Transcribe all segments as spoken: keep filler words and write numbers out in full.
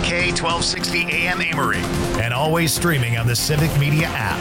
K twelve sixty A M Amory, and always streaming on the Civic Media app.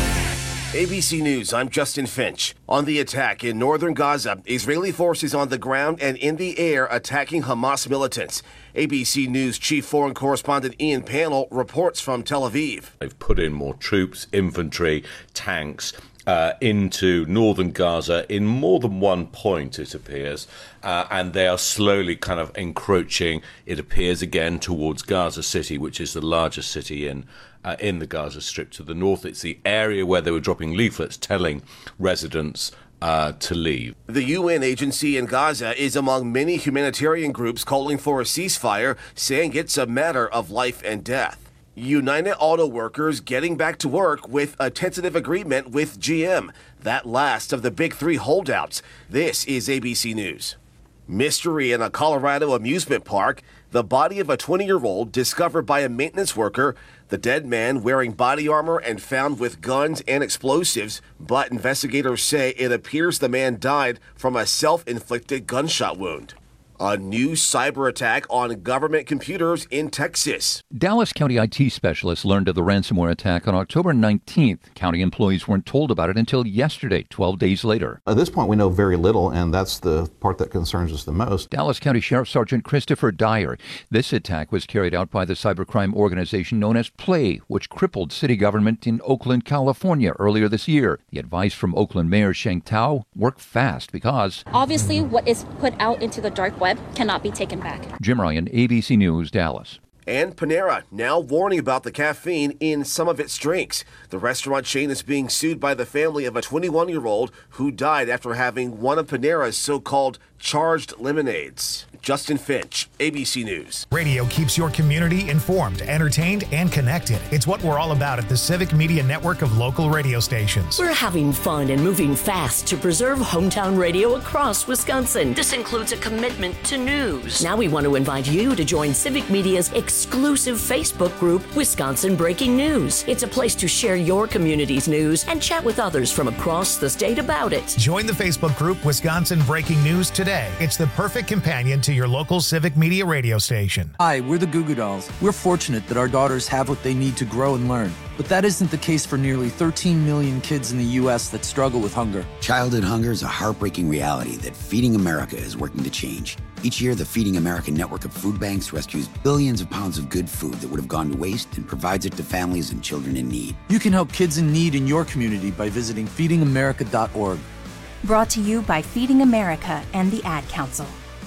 A B C News, I'm Justin Finch. On the attack in northern Gaza, Israeli forces on the ground and in the air attacking Hamas militants. A B C News chief foreign correspondent Ian Pannell reports from Tel Aviv. They've put in more troops, infantry, tanks uh, into northern Gaza in more than one point, it appears, uh, and they are slowly kind of encroaching, it appears, again towards Gaza City, which is the largest city in Uh, in the Gaza Strip to the north. It's the area where they were dropping leaflets telling residents uh, to leave. The U N agency in Gaza is among many humanitarian groups calling for a ceasefire, saying it's a matter of life and death. United Auto Workers getting back to work with a tentative agreement with G M, that last of the big three holdouts. This is A B C News. Mystery in a Colorado amusement park. The body of a twenty-year-old discovered by a maintenance worker. The dead man wearing body armor and found with guns and explosives, but investigators say it appears the man died from a self-inflicted gunshot wound. A new cyber attack on government computers in Texas. Dallas County I T specialists learned of the ransomware attack on October nineteenth. County employees weren't told about it until yesterday, twelve days later. At this point, we know very little, and that's the part that concerns us the most. Dallas County Sheriff Sergeant Christopher Dyer. This attack was carried out by the cybercrime organization known as Play, which crippled city government in Oakland, California earlier this year. The advice from Oakland Mayor Sheng Tao: work fast because obviously what is put out into the dark web cannot be taken back. Jim Ryan, A B C News, Dallas. And Panera now warning about the caffeine in some of its drinks. The restaurant chain is being sued by the family of a twenty-one-year-old who died after having one of Panera's so-called charged lemonades. Justin Finch, A B C News. Radio keeps your community informed, entertained, and connected. It's what we're all about at the Civic Media Network of local radio stations. We're having fun and moving fast to preserve hometown radio across Wisconsin. This includes a commitment to news. Now we want to invite you to join Civic Media's exclusive Facebook group, Wisconsin Breaking News. It's a place to share your community's news and chat with others from across the state about it. Join the Facebook group, Wisconsin Breaking News, today. It's the perfect companion to your local Civic Media radio station. Hi, we're the Goo Goo Dolls. We're fortunate that our daughters have what they need to grow and learn. But that isn't the case for nearly thirteen million kids in the U S that struggle with hunger. Childhood hunger is a heartbreaking reality that Feeding America is working to change. Each year, the Feeding America network of food banks rescues billions of pounds of good food that would have gone to waste and provides it to families and children in need. You can help kids in need in your community by visiting feeding america dot org. Brought to you by Feeding America and the Ad Council.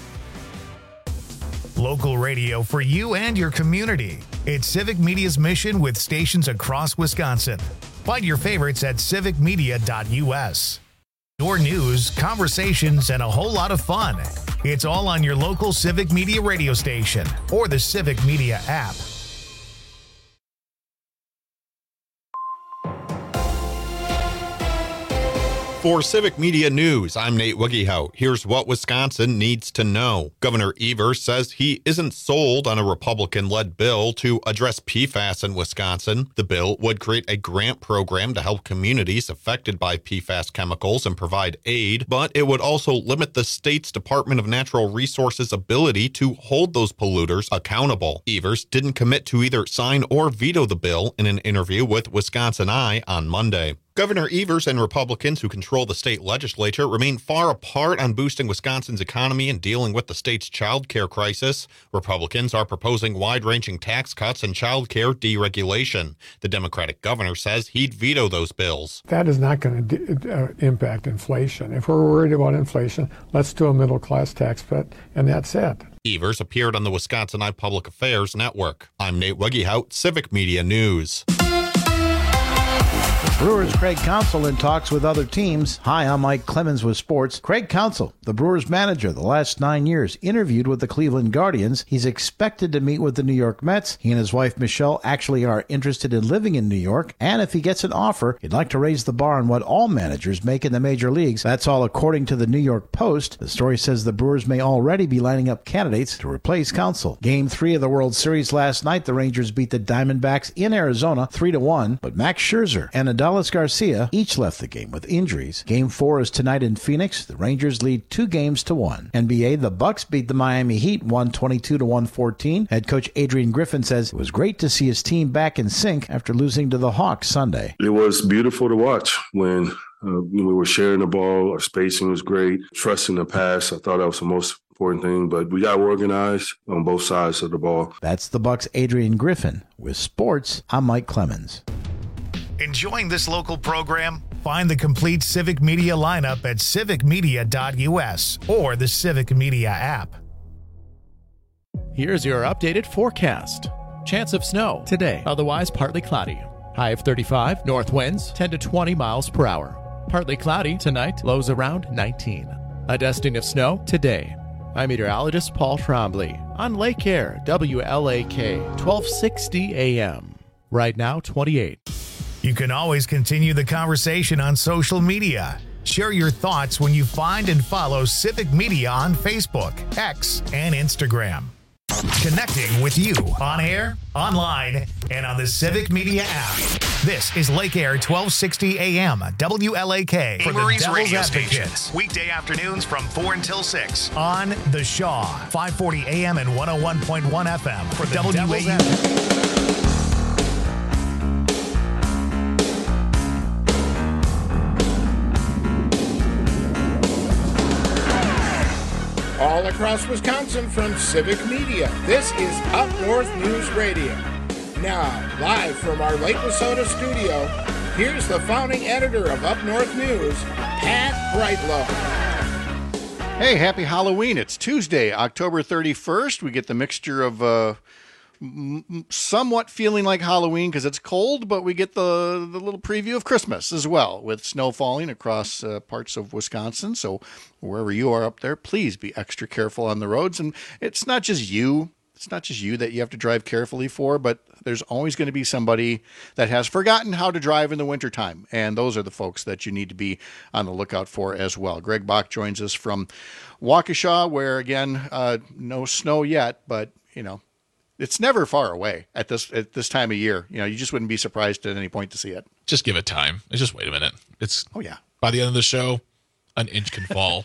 Local radio for you and your community. It's Civic Media's mission with stations across Wisconsin. Find your favorites at civic media dot u s. Your news, conversations, and a whole lot of fun. It's all on your local Civic Media radio station or the Civic Media app. For Civic Media News, I'm Nate Wiggyhout. Here's what Wisconsin needs to know. Governor Evers says he isn't sold on a Republican-led bill to address P FAS in Wisconsin. The bill would create a grant program to help communities affected by P FAS chemicals and provide aid, but it would also limit the state's Department of Natural Resources' ability to hold those polluters accountable. Evers didn't commit to either sign or veto the bill in an interview with Wisconsin Eye on Monday. Governor Evers and Republicans who control the state legislature remain far apart on boosting Wisconsin's economy and dealing with the state's child care crisis. Republicans are proposing wide-ranging tax cuts and child care deregulation. The Democratic governor says he'd veto those bills. That is not going to d- uh, impact inflation. If we're worried about inflation, let's do a middle-class tax cut, and that's it. Evers appeared on the Wisconsin Eye Public Affairs Network. I'm Nate Wiggyhout, Civic Media News. Brewers' Craig Counsell in talks with other teams. Hi, I'm Mike Clemens with sports. Craig Counsell, the Brewers manager the last nine years, interviewed with the Cleveland Guardians. He's expected to meet with the New York Mets. He and his wife Michelle actually are interested in living in New York. And if he gets an offer, he'd like to raise the bar on what all managers make in the major leagues. That's all according to the New York Post. The story says the Brewers may already be lining up candidates to replace Counsell. Game three of the World Series last night, the Rangers beat the Diamondbacks in Arizona three to one. But Max Scherzer and Adolis Garcia each left the game with injuries. Game four is tonight in Phoenix. The Rangers lead two games to one. N B A, the Bucks beat the Miami Heat one twenty-two to one fourteen. Head coach Adrian Griffin says it was great to see his team back in sync after losing to the Hawks Sunday. It was beautiful to watch when uh, we were sharing the ball. Our spacing was great. Trusting the pass, I thought that was the most important thing, but we got organized on both sides of the ball. That's the Bucks' Adrian Griffin. With sports, I'm Mike Clemens. Enjoying this local program? Find the complete Civic Media lineup at civic media dot u s or the Civic Media app. Here's your updated forecast. Chance of snow today, otherwise partly cloudy. High of thirty-five, north winds ten to twenty miles per hour. Partly cloudy tonight, lows around nineteen. A dusting of snow today. I'm meteorologist Paul Trombley on Lake Air, W L A K, twelve sixty A M. Right now, twenty-eight. You can always continue the conversation on social media. Share your thoughts when you find and follow Civic Media on Facebook, X, and Instagram. Connecting with you on air, online, and on the Civic Media app. This is Lake Air twelve sixty A M, W L A K. For Amory's the radio stations. Weekday afternoons from four until six. On The Shaw, five forty A M and one oh one point one F M. For the W A U. All across Wisconsin from Civic Media, this is Up North News Radio. Now, live from our Lake Wissota studio, here's the founding editor of Up North News, Pat Brightlow. Hey, happy Halloween. It's Tuesday, October thirty-first. We get the mixture of uh, m- somewhat feeling like Halloween because it's cold, but we get the, the little preview of Christmas as well, with snow falling across uh, parts of Wisconsin. So wherever you are up there, please be extra careful on the roads. And it's not just you. It's not just you that you have to drive carefully for, but there's always going to be somebody that has forgotten how to drive in the wintertime. And those are the folks that you need to be on the lookout for as well. Greg Bach joins us from Waukesha, where, again, uh, no snow yet, but, you know, it's never far away at this at this time of year. You know, you just wouldn't be surprised at any point to see it. Just give it time. It's just wait a minute. It's oh yeah. By the end of the show, an inch can fall.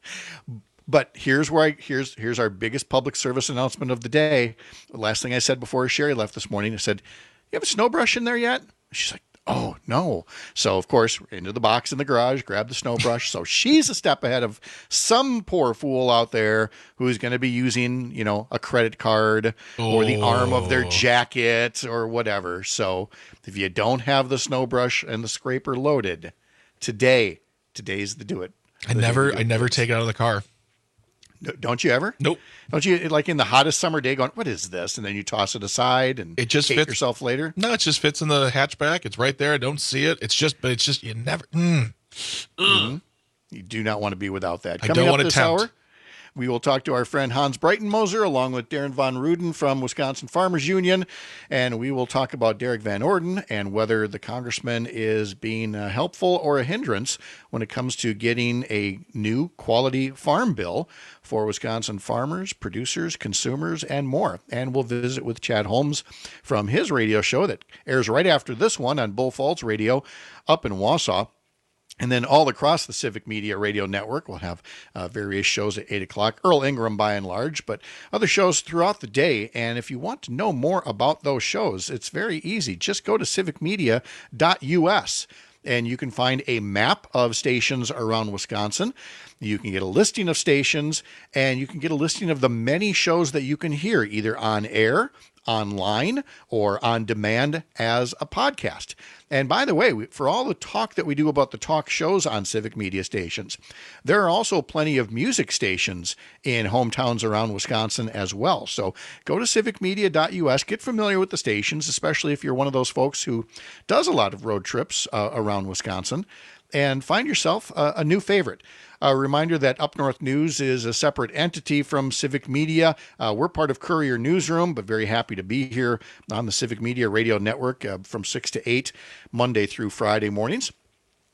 But here's where I here's here's our biggest public service announcement of the day. The last thing I said before Sherry left this morning, I said, "You have a snow brush in there yet?" She's like, "Oh no!" So of course, into the box in the garage, grab the snow brush. So she's a step ahead of some poor fool out there who's going to be using, you know, a credit card or the arm of their jacket or whatever. So if you don't have the snow brush and the scraper loaded, today, today's the do it. I never, I never take it out of the car. Don't you ever? Nope. Don't you, like in the hottest summer day, going, what is this? And then you toss it aside and it just hate fits yourself later? No, it just fits in the hatchback. It's right there. I don't see it. It's just, but it's just, you never, mm. Mm-hmm. You do not want to be without that. I Coming don't up want to this tempt. hour, we will talk to our friend Hans Breitenmoser along with Darren Von Ruden from Wisconsin Farmers Union, and we will talk about Derek Van Orden and whether the congressman is being uh, helpful or a hindrance when it comes to getting a new quality farm bill for Wisconsin farmers, producers, consumers, and more. And we'll visit with Chad Holmes from his radio show that airs right after this one on Bull Falls Radio up in Wausau. And then all across the Civic Media Radio Network, we'll have uh, various shows at eight o'clock. Earl Ingram by and large, but other shows throughout the day. And if you want to know more about those shows, it's very easy. Just go to civic media dot u s and you can find a map of stations around Wisconsin. You can get a listing of stations, and you can get a listing of the many shows that you can hear either on air, online, or on demand as a podcast. And by the way, for all the talk that we do about the talk shows on Civic Media stations, there are also plenty of music stations in hometowns around Wisconsin as well. So go to civic media dot u s, get familiar with the stations, especially if you're one of those folks who does a lot of road trips uh, around Wisconsin, and find yourself a, a new favorite. A reminder that Up North News is a separate entity from Civic Media. Uh, we're part of Courier Newsroom, but very happy to be here on the Civic Media Radio Network uh, from six to eight, Monday through Friday mornings.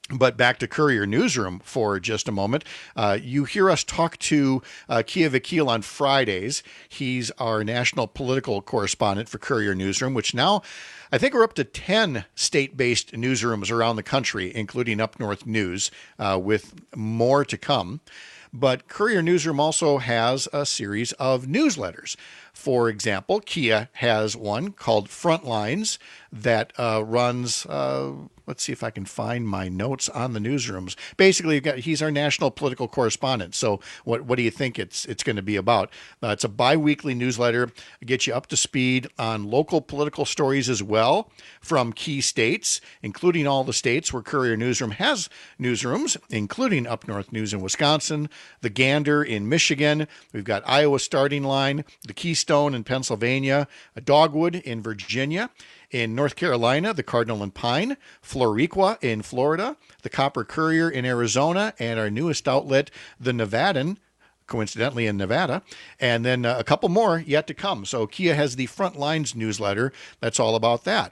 But back to Courier Newsroom for just a moment. Uh, you hear us talk to uh, Kia Vakil on Fridays. He's our national political correspondent for Courier Newsroom, which now I think we're up to ten state-based newsrooms around the country, including Up North News, uh, with more to come. But Courier Newsroom also has a series of newsletters. For example, Kia has one called Frontlines that uh, runs, uh, let's see if I can find my notes on the newsrooms. Basically, you've got, he's our national political correspondent. So what, what do you think it's it's going to be about? Uh, it's a bi-weekly newsletter, get you up to speed on local political stories as well from key states, including all the states where Courier Newsroom has newsrooms, including Up North News in Wisconsin, the Gander in Michigan. We've got Iowa Starting Line, the Keystone in Pennsylvania, a Dogwood in Virginia. In North Carolina, the Cardinal and Pine, Floriqua in Florida, the Copper Courier in Arizona, and our newest outlet, the Nevadan, coincidentally in Nevada, and then uh, a couple more yet to come. So Kia has the Frontlines newsletter that's all about that.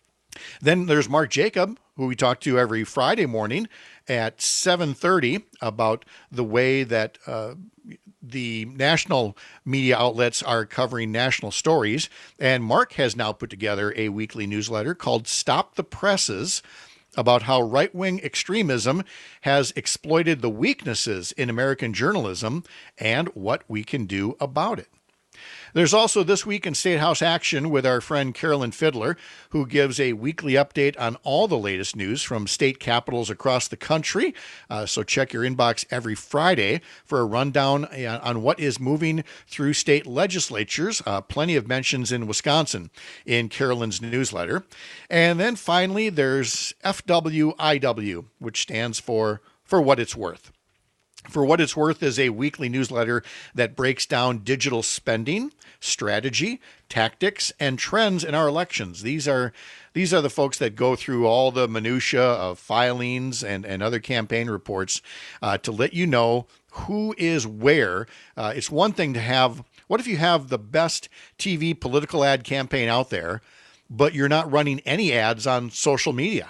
Then there's Mark Jacob, who we talk to every Friday morning at seven thirty about the way that uh, the national media outlets are covering national stories. And Mark has now put together a weekly newsletter called Stop the Presses, about how right-wing extremism has exploited the weaknesses in American journalism and what we can do about it. There's also This Week in State House Action with our friend Carolyn Fiddler, who gives a weekly update on all the latest news from state capitals across the country. Uh, so check your inbox every Friday for a rundown on what is moving through state legislatures. Uh, plenty of mentions in Wisconsin in Carolyn's newsletter. And then finally, there's F W I W, which stands for For What It's Worth. For What It's Worth is a weekly newsletter that breaks down digital spending, strategy, tactics, and trends in our elections. These are these are the folks that go through all the minutia of filings and, and other campaign reports uh, to let you know who is where. Uh, it's one thing to have, what if you have the best T V political ad campaign out there, but you're not running any ads on social media?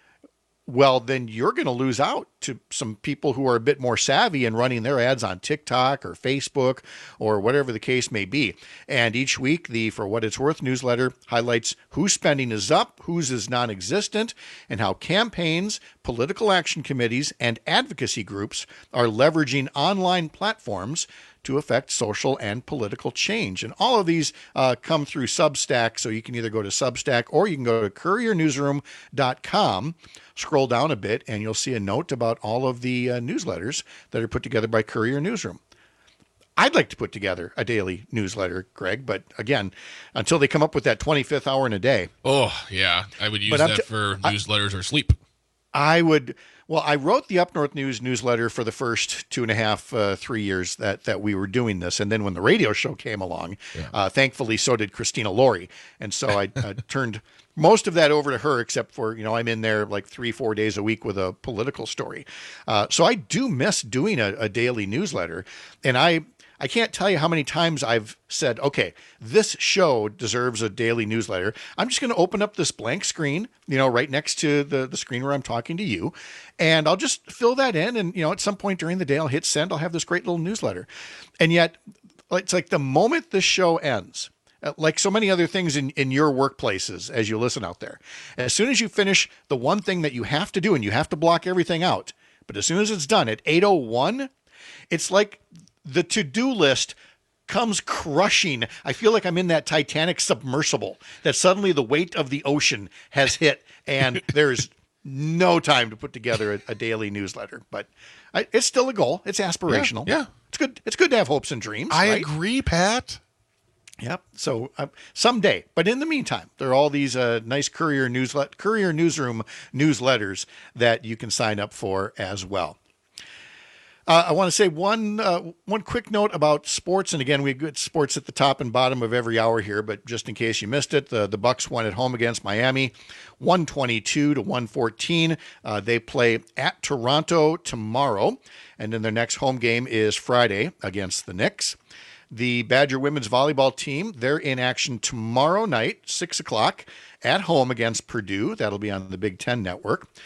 Well, then you're going to lose out to some people who are a bit more savvy in running their ads on TikTok or Facebook or whatever the case may be. And each week, the For What It's Worth newsletter highlights whose spending is up, whose is non-existent, and how campaigns, political action committees, and advocacy groups are leveraging online platforms to affect social and political change. And all of these uh, come through Substack, so you can either go to Substack or you can go to courier newsroom dot com, scroll down a bit, and you'll see a note about all of the uh, newsletters that are put together by Courier Newsroom. I'd like to put together a daily newsletter, Greg, but again, until they come up with that twenty-fifth hour in a day. Oh, yeah. I would use But I'm that t- for I- newsletters or sleep. I would, well, I wrote the Up North News newsletter for the first two and a half, uh, three years that, that we were doing this. And then when the radio show came along, Yeah. uh, thankfully, so did Christina Laurie. And so I uh, turned most of that over to her, except for, you know, I'm in there like three, four days a week with a political story. Uh, so I do miss doing a, a daily newsletter. And I, I can't tell you how many times I've said, okay, this show deserves a daily newsletter. I'm just going to open up this blank screen, you know, right next to the, the screen where I'm talking to you. And I'll just fill that in. And, you know, at some point during the day, I'll hit send. I'll have this great little newsletter. And yet it's like the moment this show ends, uh, like so many other things in, in your workplaces as you listen out there, as soon as you finish the one thing that you have to do and you have to block everything out, but as soon as it's done at eight oh one, it's like the to-do list comes crushing. I feel like I'm in that Titanic submersible that suddenly the weight of the ocean has hit and there's no time to put together a, a daily newsletter. But I, it's still a goal. It's aspirational. Yeah, yeah. It's good. It's good to have hopes and dreams. I right? agree, Pat. Yep. So uh, someday, but in the meantime, there are all these uh, nice Courier newslet, Courier Newsroom newsletters that you can sign up for as well. Uh, I want to say one uh, one quick note about sports, and again, we get sports at the top and bottom of every hour here. But just in case you missed it, the the Bucks won at home against Miami, one twenty-two to one fourteen. Uh, they play at Toronto tomorrow, and then their next home game is Friday against the Knicks. The Badger women's volleyball team, they're in action tomorrow night, six o'clock, at home against Purdue. That'll be on the Big Ten Network.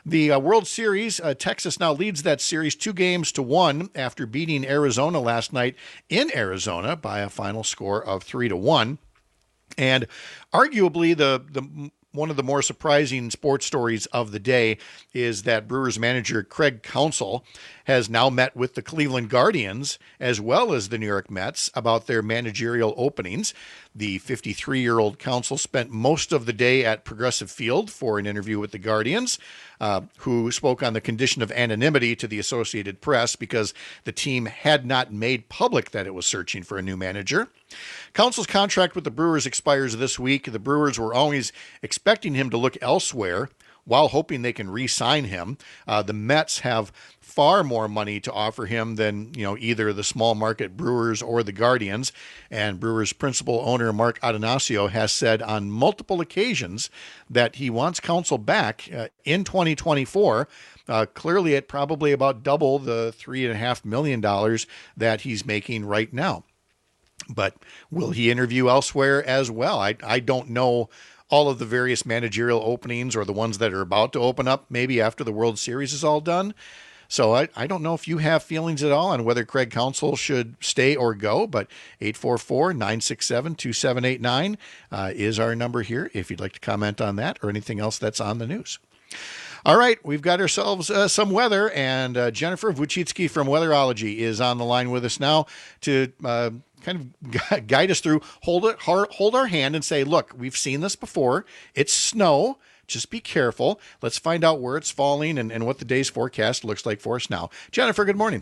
The uh, World Series, uh, Texas now leads that series two games to one after beating Arizona last night in Arizona by a final score of three to one. And arguably the the one of the more surprising sports stories of the day is that Brewers manager Craig Counsell has now met with the Cleveland Guardians as well as the New York Mets about their managerial openings. The fifty-three-year-old Counsell spent most of the day at Progressive Field for an interview with the Guardians, uh, who spoke on the condition of anonymity to the Associated Press because the team had not made public that it was searching for a new manager. Counsell's contract with the Brewers expires this week. The Brewers were always expecting him to look elsewhere while hoping they can re-sign him. Uh, the Mets have far more money to offer him than, you know, either the small market Brewers or the Guardians. And Brewers principal owner Mark Atanasio has said on multiple occasions that he wants Counsell back uh, in twenty twenty-four. Uh, clearly at probably about double the three and a half million dollars that he's making right now. But will he interview elsewhere as well? I I don't know all of the various managerial openings or the ones that are about to open up maybe after the World Series is all done. So I, I don't know if you have feelings at all on whether Craig Counsell should stay or go, but eight four four, nine six seven, two seven eight nine uh, is our number here if you'd like to comment on that or anything else that's on the news. All right, we've got ourselves uh, some weather, and uh, Jennifer Vuchitsky from Weatherology is on the line with us now to uh, kind of guide us through, hold it, hold our hand and say, look, we've seen this before. It's snow. Just be careful. Let's find out where it's falling and, and what the day's forecast looks like for us now. Jennifer, good morning.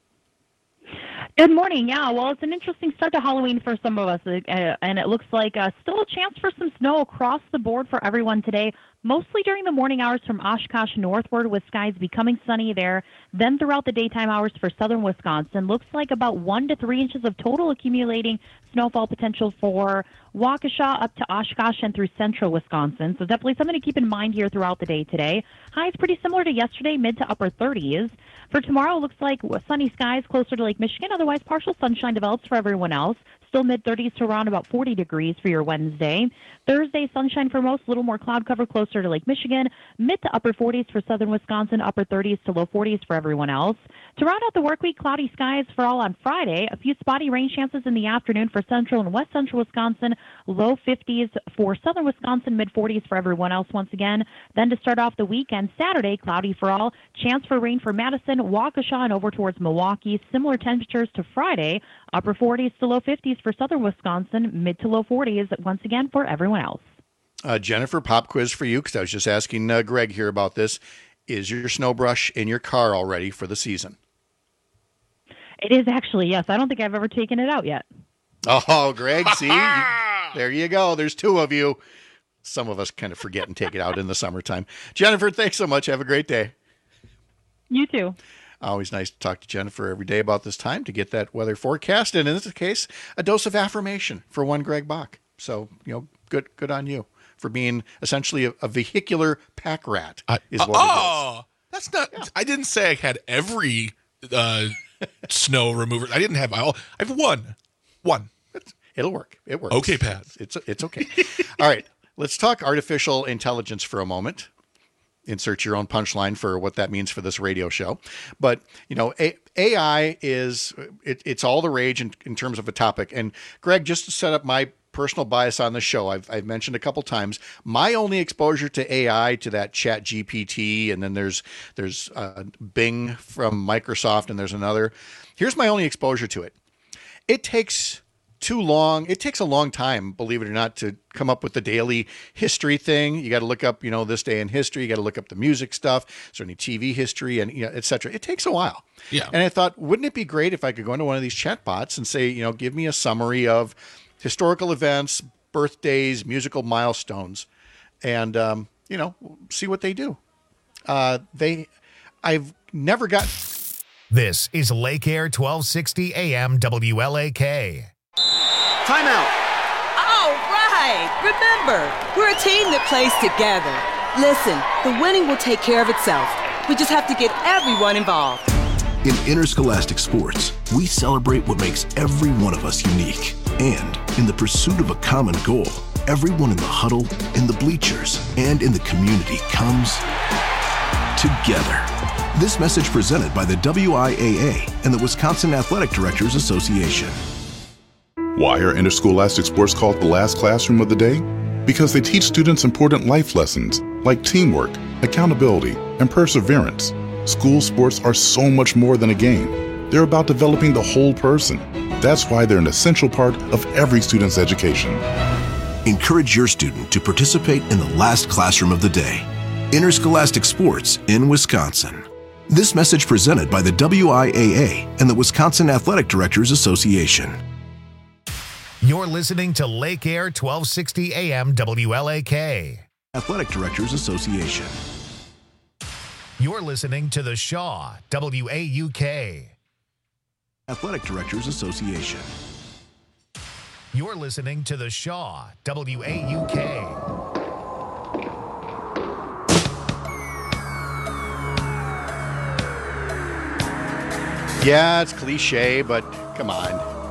Good morning. Yeah, well, it's an interesting start to Halloween for some of us, uh, and it looks like uh, still a chance for some snow across the board for everyone today, mostly during the morning hours from Oshkosh northward with skies becoming sunny there. Then throughout the daytime hours for southern Wisconsin, looks like about one to three inches of total accumulating snowfall potential for Waukesha up to Oshkosh and through central Wisconsin. So definitely something to keep in mind here throughout the day today. Highs pretty similar to yesterday, mid to upper thirties. For tomorrow, looks like sunny skies closer to Lake Michigan. Otherwise, partial sunshine develops for everyone else. Still mid-thirties to around about forty degrees for your Wednesday. Thursday, sunshine for most, a little more cloud cover closer to Lake Michigan. Mid to upper forties for southern Wisconsin, upper thirties to low forties for everyone else. To round out the work week, cloudy skies for all on Friday. A few spotty rain chances in the afternoon for central and west central Wisconsin. Low fifties for southern Wisconsin, mid-forties for everyone else once again. Then to start off the weekend, Saturday, cloudy for all. Chance for rain for Madison, Waukesha, and over towards Milwaukee. Similar temperatures to Friday. Upper forties to low fifties for southern Wisconsin, mid to low forties once again for everyone else. Uh, Jennifer, pop quiz for you, because I was just asking uh, Greg here about this. Is your snow brush in your car already for the season? It is actually, yes. I don't think I've ever taken it out yet. Oh, Greg, see? you, there you go. There's two of you. Some of us kind of forget and take it out in the summertime. Jennifer, thanks so much. Have a great day. You too. Always nice to talk to Jennifer every day about this time to get that weather forecast. And in this case, a dose of affirmation for one Greg Bach. So, you know, good good on you for being essentially a, a vehicular pack rat is what oh, it is. That's not, yeah. I didn't say I had every uh, snow remover. I didn't have all. I have one. One. It'll work. It works. Okay, Pat. It's, it's, it's okay. All right. Let's talk artificial intelligence for a moment. Insert your own punchline for what that means for this radio show. But, you know, A- AI is, it, it's all the rage in, in terms of a topic. And Greg, just to set up my personal bias on the show, I've, I've mentioned a couple times, my only exposure to A I, to that Chat G P T, and then there's, there's uh, Bing from Microsoft, and there's another. Here's my only exposure to it. It takes too long. It takes a long time, believe it or not, to come up with the daily history thing. You got to look up, you know, this day in history. You got to look up the music stuff, certainly T V history, and, you know, et cetera. It takes a while. Yeah. And I thought, wouldn't it be great if I could go into one of these chatbots and say, you know, give me a summary of historical events, birthdays, musical milestones, and, um, you know, see what they do. Uh, they, I've never got. This is Lake Air twelve sixty A M W L A K. Timeout. All right. Remember, we're a team that plays together. Listen, the winning will take care of itself. We just have to get everyone involved. In interscholastic sports, we celebrate what makes every one of us unique. And in the pursuit of a common goal, everyone in the huddle, in the bleachers, and in the community comes together. This message presented by the W I A A and the Wisconsin Athletic Directors Association. Why are interscholastic sports called the last classroom of the day? Because they teach students important life lessons like teamwork, accountability, and perseverance. School sports are so much more than a game. They're about developing the whole person. That's why they're an essential part of every student's education. Encourage your student to participate in the last classroom of the day. Interscholastic sports in Wisconsin. This message presented by the W I A A and the Wisconsin Athletic Directors Association. You're listening to Lake Air twelve sixty A M W L A K. Athletic Directors Association. You're listening to the Shaw W A U K. Athletic Directors Association. You're listening to the Shaw W A U K. Yeah, it's cliche, but come on.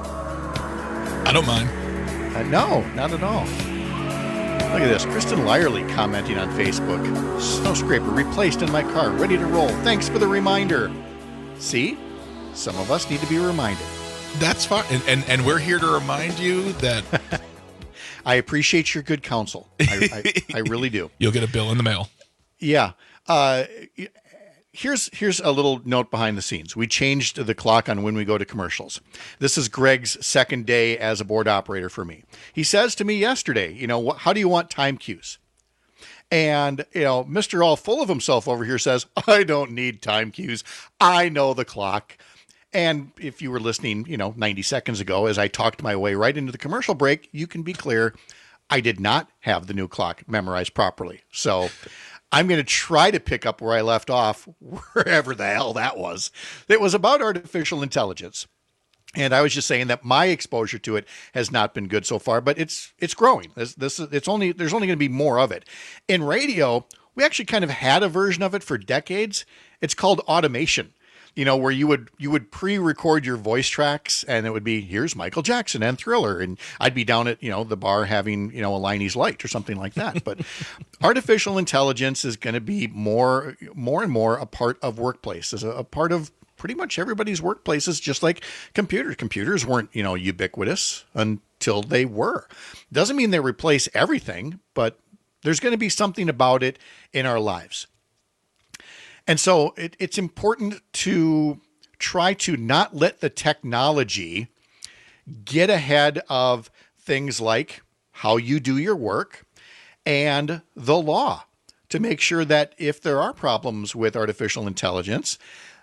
I don't mind. Uh, no, not at all. Look at this. Kristen Lyerly commenting on Facebook. Snow scraper replaced in my car, ready to roll. Thanks for the reminder. See? Some of us need to be reminded. That's fine. And, and, and we're here to remind you that... I appreciate your good counsel. I, I, I really do. You'll get a bill in the mail. Yeah. Uh, here's here's a little note behind the scenes. We changed the clock on when we go to commercials. This is Greg's second day as a board operator for me. He says to me yesterday, you know, how do you want time cues? And, you know, Mister All Full of Himself over here says, I don't need time cues. I know the clock. And if you were listening, you know, ninety seconds ago, as I talked my way right into the commercial break, you can be clear, I did not have the new clock memorized properly. So I'm going to try to pick up where I left off, wherever the hell that was. It was about artificial intelligence. And I was just saying that my exposure to it has not been good so far, but it's it's growing. This, this it's only there's only going to be more of it. In radio, we actually kind of had a version of it for decades. It's called automation. You know, where you would you would pre-record your voice tracks, and it would be, here's Michael Jackson and Thriller, and I'd be down at, you know, the bar having, you know, a Liney's Light or something like that. But artificial intelligence is going to be more more and more a part of workplaces, a, a part of pretty much everybody's workplaces, just like computers. Computers weren't, you know, ubiquitous until they were. Doesn't mean they replace everything, but there's going to be something about it in our lives. And so it, it's important to try to not let the technology get ahead of things like how you do your work and the law, to make sure that if there are problems with artificial intelligence,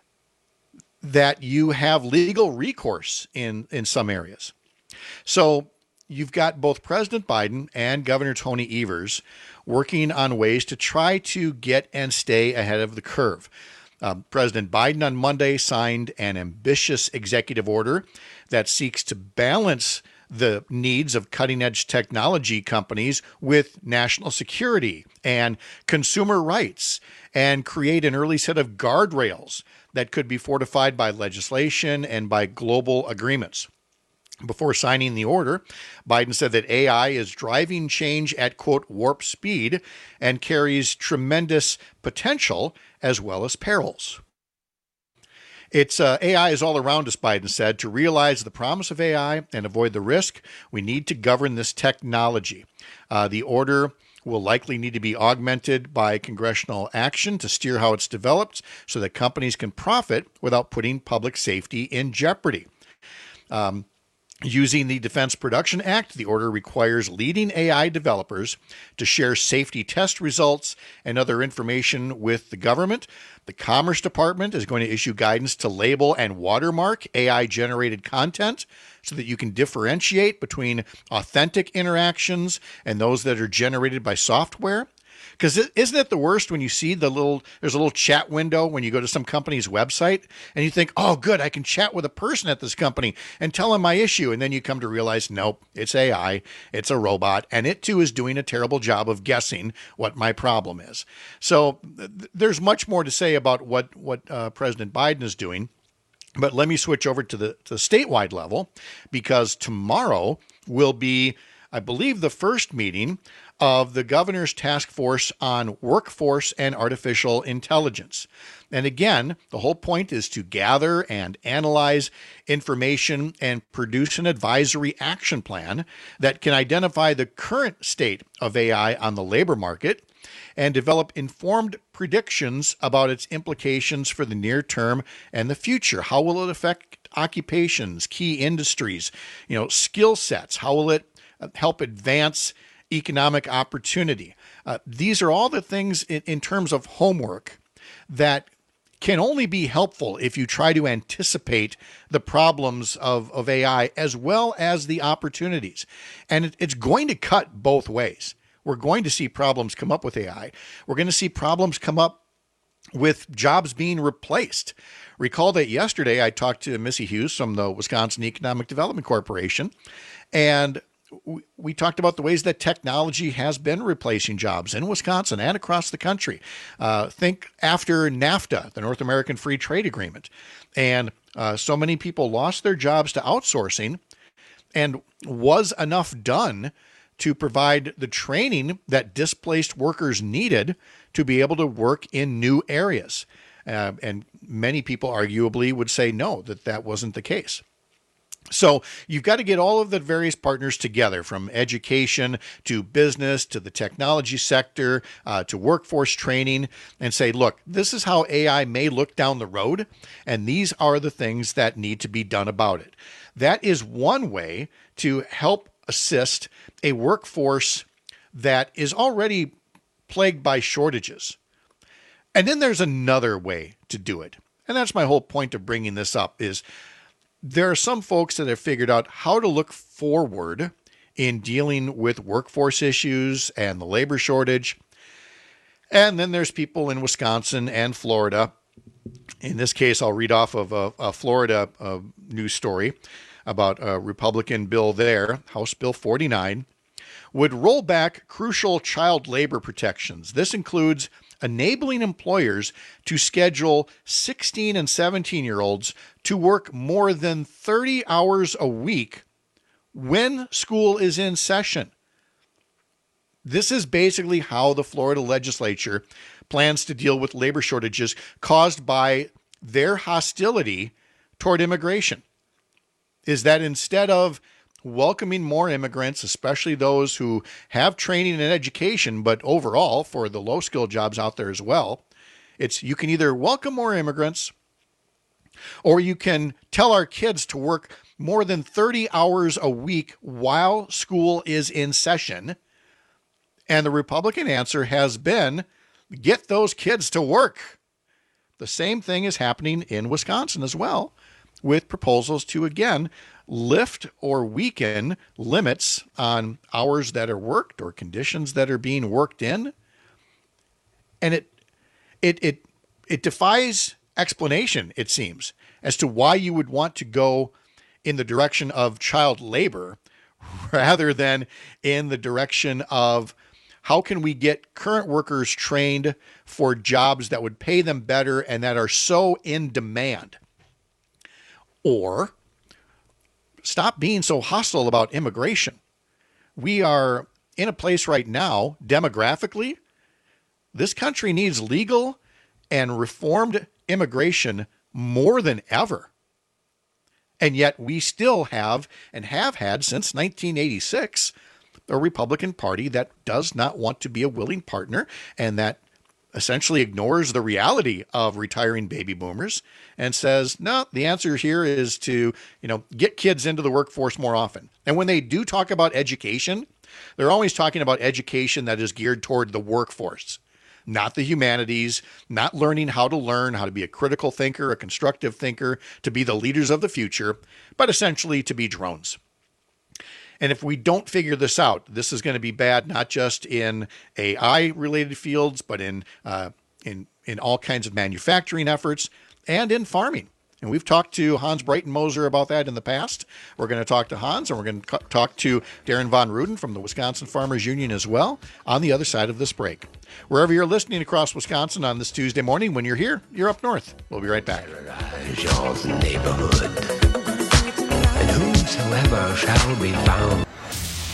that you have legal recourse in, in some areas. So you've got both President Biden and Governor Tony Evers working on ways to try to get and stay ahead of the curve. Um, President Biden on Monday signed an ambitious executive order that seeks to balance the needs of cutting-edge technology companies with national security and consumer rights, and create an early set of guardrails that could be fortified by legislation and by global agreements. Before signing the order, Biden said that A I is driving change at, quote, warp speed and carries tremendous potential as well as perils. It's uh, A I is all around us, Biden said. To realize the promise of A I and avoid the risk, we need to govern this technology. Uh, the order will likely need to be augmented by congressional action to steer how it's developed so that companies can profit without putting public safety in jeopardy. Um, Using the Defense Production Act, the order requires leading A I developers to share safety test results and other information with the government. The Commerce Department is going to issue guidance to label and watermark A I-generated content so that you can differentiate between authentic interactions and those that are generated by software. Because isn't it the worst when you see the little, there's a little chat window when you go to some company's website and you think, oh, good, I can chat with a person at this company and tell them my issue. And then you come to realize, nope, it's A I, it's a robot, and it too is doing a terrible job of guessing what my problem is. So th- there's much more to say about what, what uh, President Biden is doing. But let me switch over to the, to the statewide level, because tomorrow will be I believe, the first meeting of the governor's task force on workforce and artificial intelligence. And again, the whole point is to gather and analyze information and produce an advisory action plan that can identify the current state of A I on the labor market and develop informed predictions about its implications for the near term and the future. How will it affect occupations, key industries, you know, skill sets? How will it help advance economic opportunity? Uh, these are all the things in, in terms of homework that can only be helpful if you try to anticipate the problems of, of A I as well as the opportunities. And it, it's going to cut both ways. We're going to see problems come up with A I. We're going to see problems come up with jobs being replaced. Recall that yesterday I talked to Missy Hughes from the Wisconsin Economic Development Corporation, and we talked about the ways that technology has been replacing jobs in Wisconsin and across the country. Uh, think after NAFTA, the North American Free Trade Agreement, and uh, so many people lost their jobs to outsourcing, and was enough done to provide the training that displaced workers needed to be able to work in new areas. Uh, and many people arguably would say no, that that wasn't the case. So you've got to get all of the various partners together, from education to business to the technology sector uh, to workforce training, and say, look, this is how A I may look down the road, and these are the things that need to be done about it. That is one way to help assist a workforce that is already plagued by shortages. And then there's another way to do it. And that's my whole point of bringing this up, is there are some folks that have figured out how to look forward in dealing with workforce issues and the labor shortage. And then there's people in Wisconsin and Florida. In this case, I'll read off of a, a Florida uh, news story about a Republican bill there, House Bill forty-nine, would roll back crucial child labor protections. This includes enabling employers to schedule sixteen and seventeen-year-olds to work more than thirty hours a week when school is in session. This is basically how the Florida legislature plans to deal with labor shortages caused by their hostility toward immigration. Is that instead of welcoming more immigrants, especially those who have training and education, but overall for the low-skilled jobs out there as well, it's you can either welcome more immigrants, or you can tell our kids to work more than thirty hours a week while school is in session. And the Republican answer has been, get those kids to work. The same thing is happening in Wisconsin as well, with proposals to, again, lift or weaken limits on hours that are worked or conditions that are being worked in. And it it it it defies explanation, it seems, as to why you would want to go in the direction of child labor rather than in the direction of how can we get current workers trained for jobs that would pay them better and that are so in demand. Or stop being so hostile about immigration. We are in a place right now, demographically, this country needs legal and reformed immigration more than ever. And yet we still have, and have had since nineteen eighty-six, a Republican Party that does not want to be a willing partner and that essentially ignores the reality of retiring baby boomers and says, no, the answer here is to, you know, get kids into the workforce more often. And when they do talk about education, they're always talking about education that is geared toward the workforce, not the humanities, not learning how to learn, how to be a critical thinker, a constructive thinker, to be the leaders of the future, but essentially to be drones. And if we don't figure this out, this is going to be bad, not just in A I-related fields, but in uh, in in all kinds of manufacturing efforts and in farming. And we've talked to Hans Breitenmoser about that in the past. We're going to talk to Hans, and we're going to talk to Darren Von Ruden from the Wisconsin Farmers Union as well on the other side of this break. Wherever you're listening across Wisconsin on this Tuesday morning, when you're here, you're up north. We'll be right back. Y'all's neighborhood, and whosoever shall be found.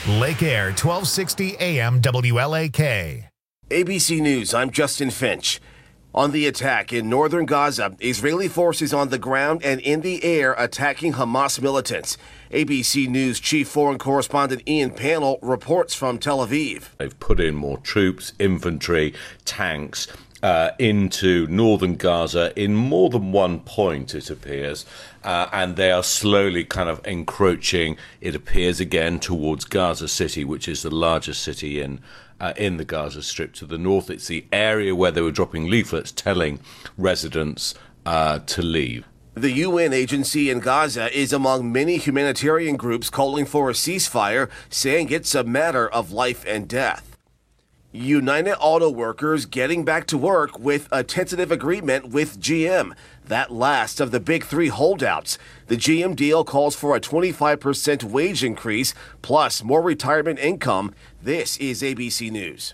Lake Air, twelve sixty A M W L A K. A B C News, I'm Justin Finch. On the attack in northern Gaza, Israeli forces on the ground and in the air attacking Hamas militants. A B C News chief foreign correspondent Ian Pannell reports from Tel Aviv. They've put in more troops, infantry, tanks uh, into northern Gaza in more than one point, it appears. Uh, and they are slowly kind of encroaching, it appears again, towards Gaza City, which is the largest city in Uh, in the Gaza Strip to the north. It's the area where they were dropping leaflets telling residents uh, to leave. The U N agency in Gaza is among many humanitarian groups calling for a ceasefire, saying it's a matter of life and death. United Auto Workers getting back to work with a tentative agreement with G M. That last of the big three holdouts. The G M deal calls for a twenty-five percent wage increase plus more retirement income. This is A B C News.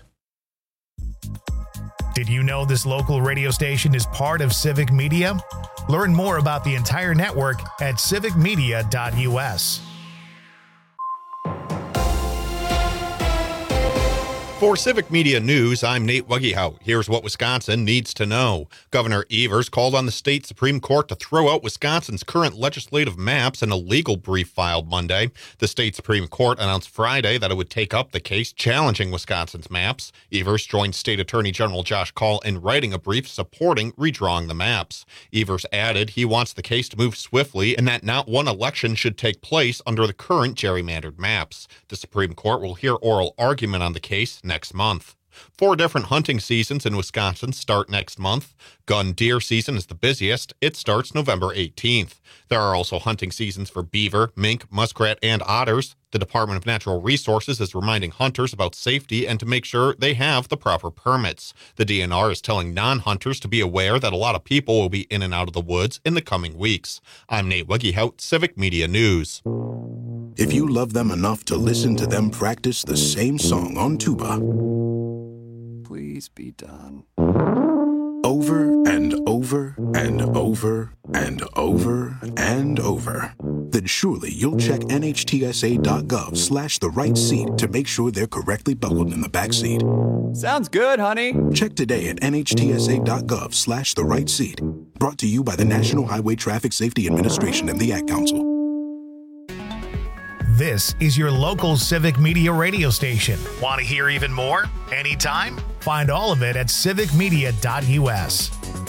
Did you know this local radio station is part of Civic Media? Learn more about the entire network at civic media dot U S. For Civic Media News, I'm Nate Wuggyhout. Here's what Wisconsin needs to know. Governor Evers called on the state Supreme Court to throw out Wisconsin's current legislative maps in a legal brief filed Monday. The state Supreme Court announced Friday that it would take up the case challenging Wisconsin's maps. Evers joined State Attorney General Josh Kaul in writing a brief supporting redrawing the maps. Evers added he wants the case to move swiftly and that not one election should take place under the current gerrymandered maps. The Supreme Court will hear oral argument on the case next month. Four different hunting seasons in Wisconsin start next month. Gun deer season is the busiest. It starts November eighteenth. There are also hunting seasons for beaver, mink, muskrat, and otters. The Department of Natural Resources is reminding hunters about safety and to make sure they have the proper permits. The D N R is telling non-hunters to be aware that a lot of people will be in and out of the woods in the coming weeks. I'm Nate Wuggyhout, Civic Media News. If you love them enough to listen to them practice the same song on tuba, please be done. Over and over and over and over and over, then surely you'll check N H T S A dot gov slash the right seat to make sure they're correctly buckled in the back seat. Sounds good, honey. Check today at N H T S A dot gov slash the right seat. Brought to you by the National Highway Traffic Safety Administration and the Ad Council. This is your local Civic Media radio station. Want to hear even more? Anytime? Find all of it at civic media dot U S.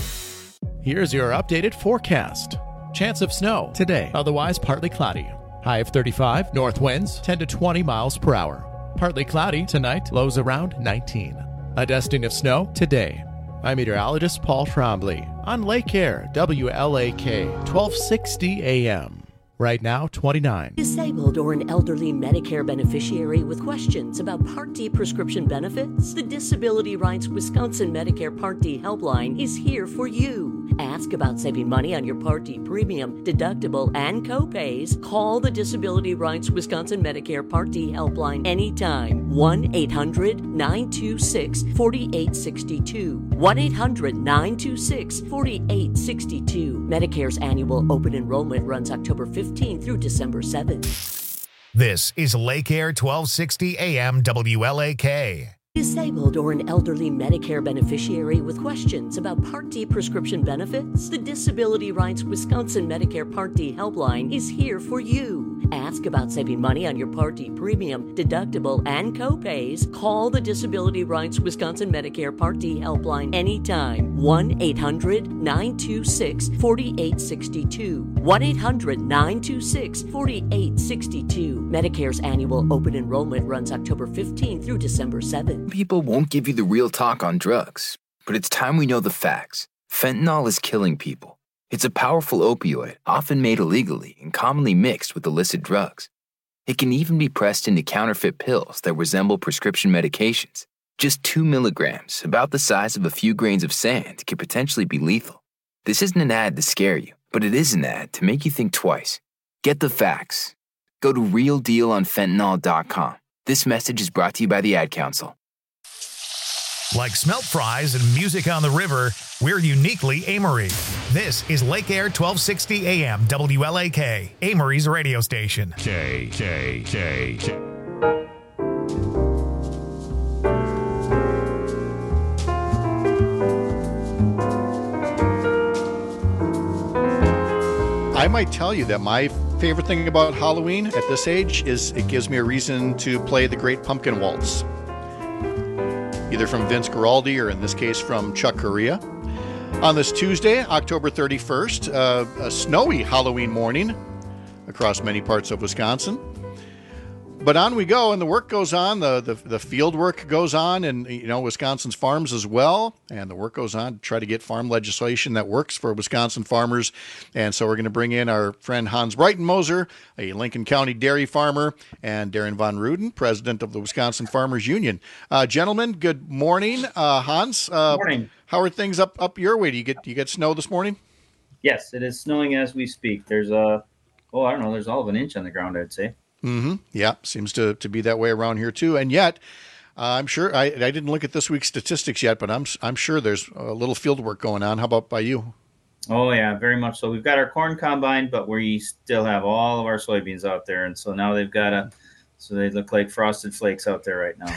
Here's your updated forecast. Chance of snow today, otherwise partly cloudy. High of thirty-five, north winds ten to twenty miles per hour. Partly cloudy tonight, lows around nineteen. A dusting of snow today. I'm meteorologist Paul Trombley on Lake Air, W L A K, twelve sixty A M. Right now, twenty-nine. Disabled or an elderly Medicare beneficiary with questions about Part D prescription benefits? The Disability Rights Wisconsin Medicare Part D helpline is here for you. Ask about saving money on your Part D premium, deductible, and copays. Call the Disability Rights Wisconsin Medicare Part D helpline anytime. one eight hundred nine two six four eight six two. one eight hundred nine two six four eight six two. Medicare's annual open enrollment runs October fifteenth through December seventh. This is Lake Air, twelve sixty A M W L A K. Disabled or an elderly Medicare beneficiary with questions about Part D prescription benefits? The Disability Rights Wisconsin Medicare Part D helpline is here for you. Ask about saving money on your Part D premium, deductible, and copays. Call the Disability Rights Wisconsin Medicare Part D helpline anytime. one eight hundred nine two six four eight six two. one eight hundred nine two six four eight six two. Medicare's annual open enrollment runs October fifteenth through December seventh. People won't give you the real talk on drugs, but it's time we know the facts. Fentanyl is killing people. It's a powerful opioid, often made illegally and commonly mixed with illicit drugs. It can even be pressed into counterfeit pills that resemble prescription medications. Just two milligrams, about the size of a few grains of sand, could potentially be lethal. This isn't an ad to scare you, but it is an ad to make you think twice. Get the facts. Go to real deal on fentanyl dot com. This message is brought to you by the Ad Council. Like smelt fries and music on the river, we're uniquely Amory. This is Lake Air, twelve sixty A M W L A K, Amory's radio station. K, K, K, K. might tell you that my favorite thing about Halloween at this age is it gives me a reason to play the Great Pumpkin Waltz, either from Vince Guaraldi or in this case from Chuck Corea. On this Tuesday, October thirty-first, uh, a snowy Halloween morning across many parts of Wisconsin. But on we go, and the work goes on. The, the the field work goes on, and you know Wisconsin's farms as well. And the work goes on to try to get farm legislation that works for Wisconsin farmers. And so we're going to bring in our friend Hans Breitenmoser, a Lincoln County dairy farmer, and Darren Von Ruden, president of the Wisconsin Farmers Union. Uh, gentlemen, good morning. Uh, Hans, uh, morning. How are things up up your way? Do you get do you get snow this morning? Yes, it is snowing as we speak. There's a oh I don't know. There's all of an inch on the ground, I'd say. Mm-hmm. Yeah, seems to, to be that way around here too. And yet, uh, I'm sure I, I didn't look at this week's statistics yet, but I'm I'm sure there's a little field work going on. How about by you? Oh yeah, very much so. We've got our corn combine, but we still have all of our soybeans out there, and so now they've got a so they look like frosted flakes out there right now.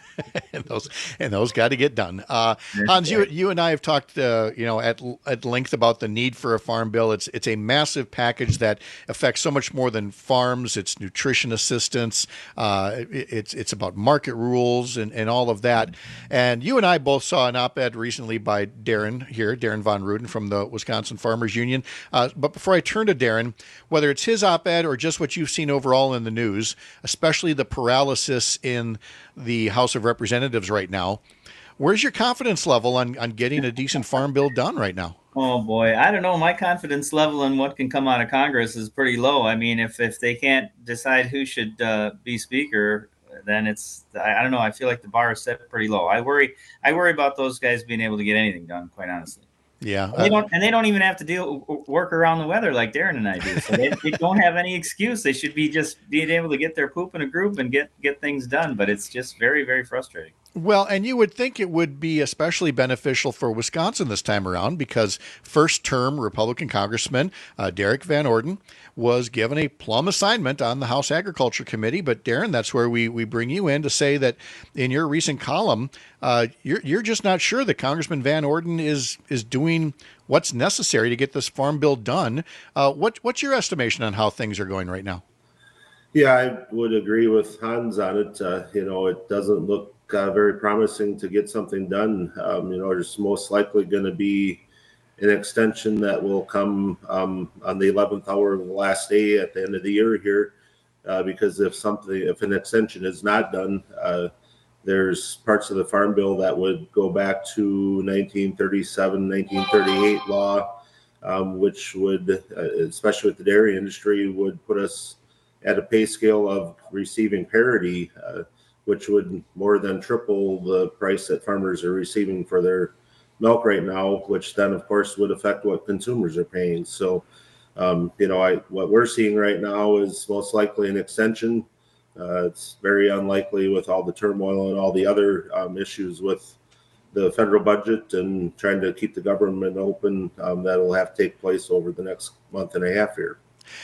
and those and those got to get done. Uh, Hans, you you and I have talked, uh, you know, at at length about the need for a farm bill. It's it's a massive package that affects so much more than farms. It's nutrition assistance. Uh, it, it's it's about market rules and, and all of that. And you and I both saw an op-ed recently by Darren here, Darren Von Ruden from the Wisconsin Farmers Union. Uh, but before I turn to Darren, whether it's his op-ed or just what you've seen overall in the news, especially the paralysis in the House of Representatives right now, where's your confidence level on, on getting a decent farm bill done right now? Oh boy, I don't know. My confidence level in what can come out of Congress is pretty low. I mean, if if they can't decide who should uh, be speaker, then it's I, I don't know. I feel like the bar is set pretty low. I worry. I worry about those guys being able to get anything done. Quite honestly. Yeah, and they don't, and they don't even have to deal work around the weather like Darren and I do. So they, they don't have any excuse. They should be just being able to get their poop in a group and get get things done. But it's just very, very frustrating. Well, and you would think it would be especially beneficial for Wisconsin this time around because first-term Republican Congressman uh, Derek Van Orden was given a plum assignment on the House Agriculture Committee. But Darren, that's where we we bring you in to say that in your recent column, uh, you're you're just not sure that Congressman Van Orden is is doing what's necessary to get this farm bill done. Uh, what what's your estimation on how things are going right now? Yeah, I would agree with Hans on it. Uh, you know, it doesn't look Uh, very promising to get something done. Um, you know, there's most likely going to be an extension that will come um, on the eleventh hour of the last day at the end of the year here, uh, because if something, if an extension is not done, uh, there's parts of the farm bill that would go back to nineteen thirty-seven, nineteen thirty-eight law, um, which would, uh, especially with the dairy industry, would put us at a pay scale of receiving parity, uh, which would more than triple the price that farmers are receiving for their milk right now, which then, of course, would affect what consumers are paying. So, um, you know, I, what we're seeing right now is most likely an extension. Uh, it's very unlikely with all the turmoil and all the other um, issues with the federal budget and trying to keep the government open, um, that'll have to take place over the next month and a half here.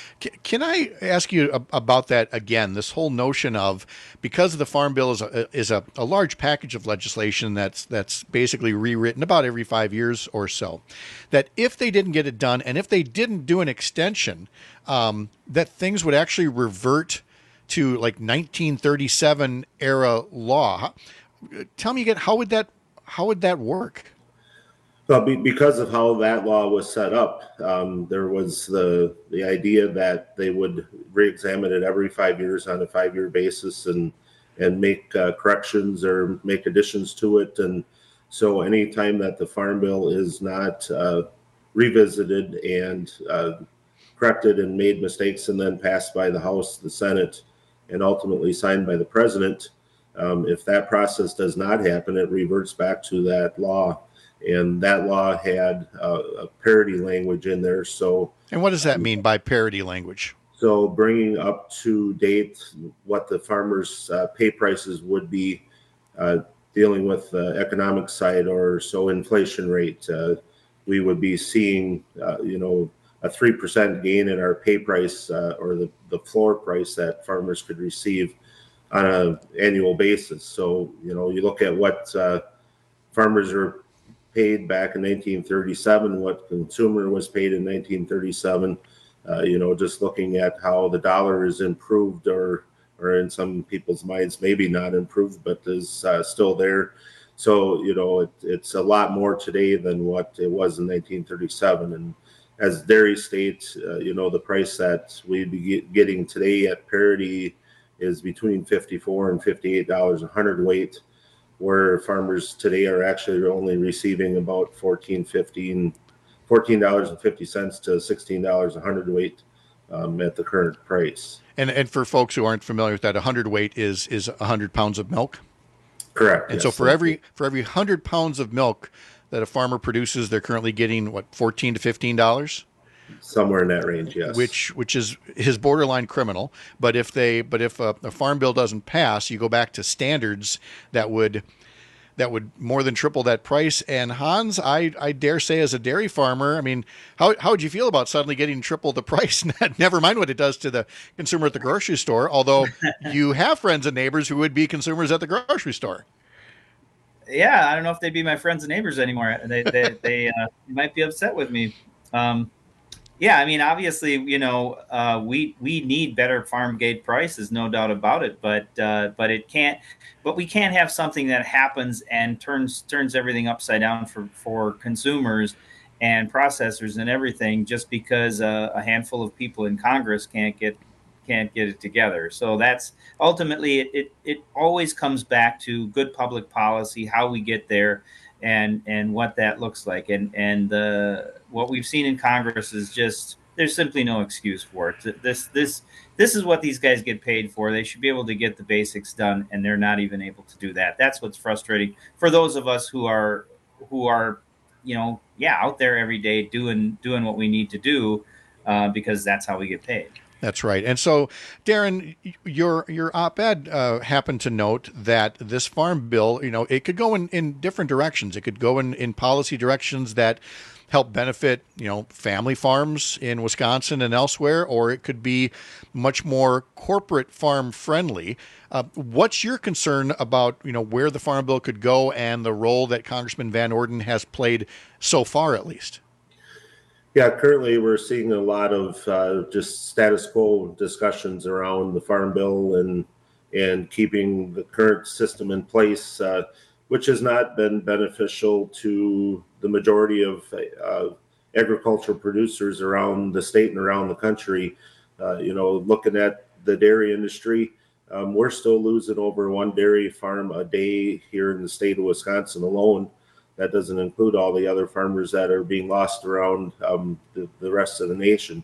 Can I ask you about that again? This whole notion of, because the Farm Bill is a, is a, a large package of legislation that's that's basically rewritten about every five years or so, that if they didn't get it done and if they didn't do an extension, um, that things would actually revert to like nineteen thirty-seven era law. Tell me again, how would that how would that work? Well, be, because of how that law was set up, um, there was the the idea that they would re-examine it every five years on a five-year basis and and make uh, corrections or make additions to it. And so anytime that the Farm Bill is not uh, revisited and uh, corrected and made mistakes and then passed by the House, the Senate, and ultimately signed by the President, um, if that process does not happen, it reverts back to that law. And that law had uh, a parity language in there. So, and what does that mean by parity language? So, bringing up to date what the farmers' uh, pay prices would be, uh, dealing with the economic side, or so inflation rate. Uh, we would be seeing, uh, you know, a three percent gain in our pay price, uh, or the, the floor price that farmers could receive on an annual basis. So, you know, you look at what uh, farmers are paid back in nineteen thirty-seven, what consumer was paid in nineteen thirty-seven, Uh, you know, just looking at how the dollar is improved, or or in some people's minds maybe not improved, but is uh, still there. So, you know, it, it's a lot more today than what it was in nineteen thirty-seven. And as dairy states, uh, you know, the price that we'd be getting today at parity is between fifty-four and fifty-eight dollars a hundredweight, where farmers today are actually only receiving about fourteen, fifteen, fourteen dollars and fifty cents to sixteen dollars a hundredweight um, at the current price. And and for folks who aren't familiar with that, a hundredweight is is a hundred pounds of milk. Correct. And yes, so for every for every hundred pounds of milk that a farmer produces, they're currently getting what, fourteen to fifteen dollars, somewhere in that range. Yes. Which which is his borderline criminal. But if they but if a, a farm bill doesn't pass, you go back to standards that would that would more than triple that price. And Hans, I I dare say, as a dairy farmer, I mean, how how would you feel about suddenly getting triple the price? Never mind what it does to the consumer at the grocery store. Although you have friends and neighbors who would be consumers at the grocery store. Yeah, I don't know if they'd be my friends and neighbors anymore. They they, they uh, might be upset with me. Um, yeah, I mean, obviously, you know, uh, we we need better farm gate prices, no doubt about it. But uh, but it can't. But we can't have something that happens and turns turns everything upside down for for consumers and processors and everything, just because uh, a handful of people in Congress can't get can't get it together. So that's ultimately it, it, it always comes back to good public policy, how we get there, and and what that looks like. And and uh, what we've seen in Congress is just, there's simply no excuse for it. This this this is what these guys get paid for. They should be able to get the basics done, and they're not even able to do that. That's what's frustrating for those of us who are who are, you know, yeah, out there every day doing doing what we need to do, uh, because that's how we get paid. That's right. And so, Darren, your your op-ed uh, happened to note that this farm bill, you know, it could go in, in different directions. It could go in, in policy directions that help benefit, you know, family farms in Wisconsin and elsewhere, or it could be much more corporate farm friendly. Uh, what's your concern about, you know, where the farm bill could go and the role that Congressman Van Orden has played so far, at least? Yeah, currently we're seeing a lot of uh, just status quo discussions around the farm bill and and keeping the current system in place, uh, which has not been beneficial to the majority of uh, agricultural producers around the state and around the country. Uh, you know, looking at the dairy industry, um, we're still losing over one dairy farm a day here in the state of Wisconsin alone. That doesn't include all the other farmers that are being lost around um, the, the rest of the nation.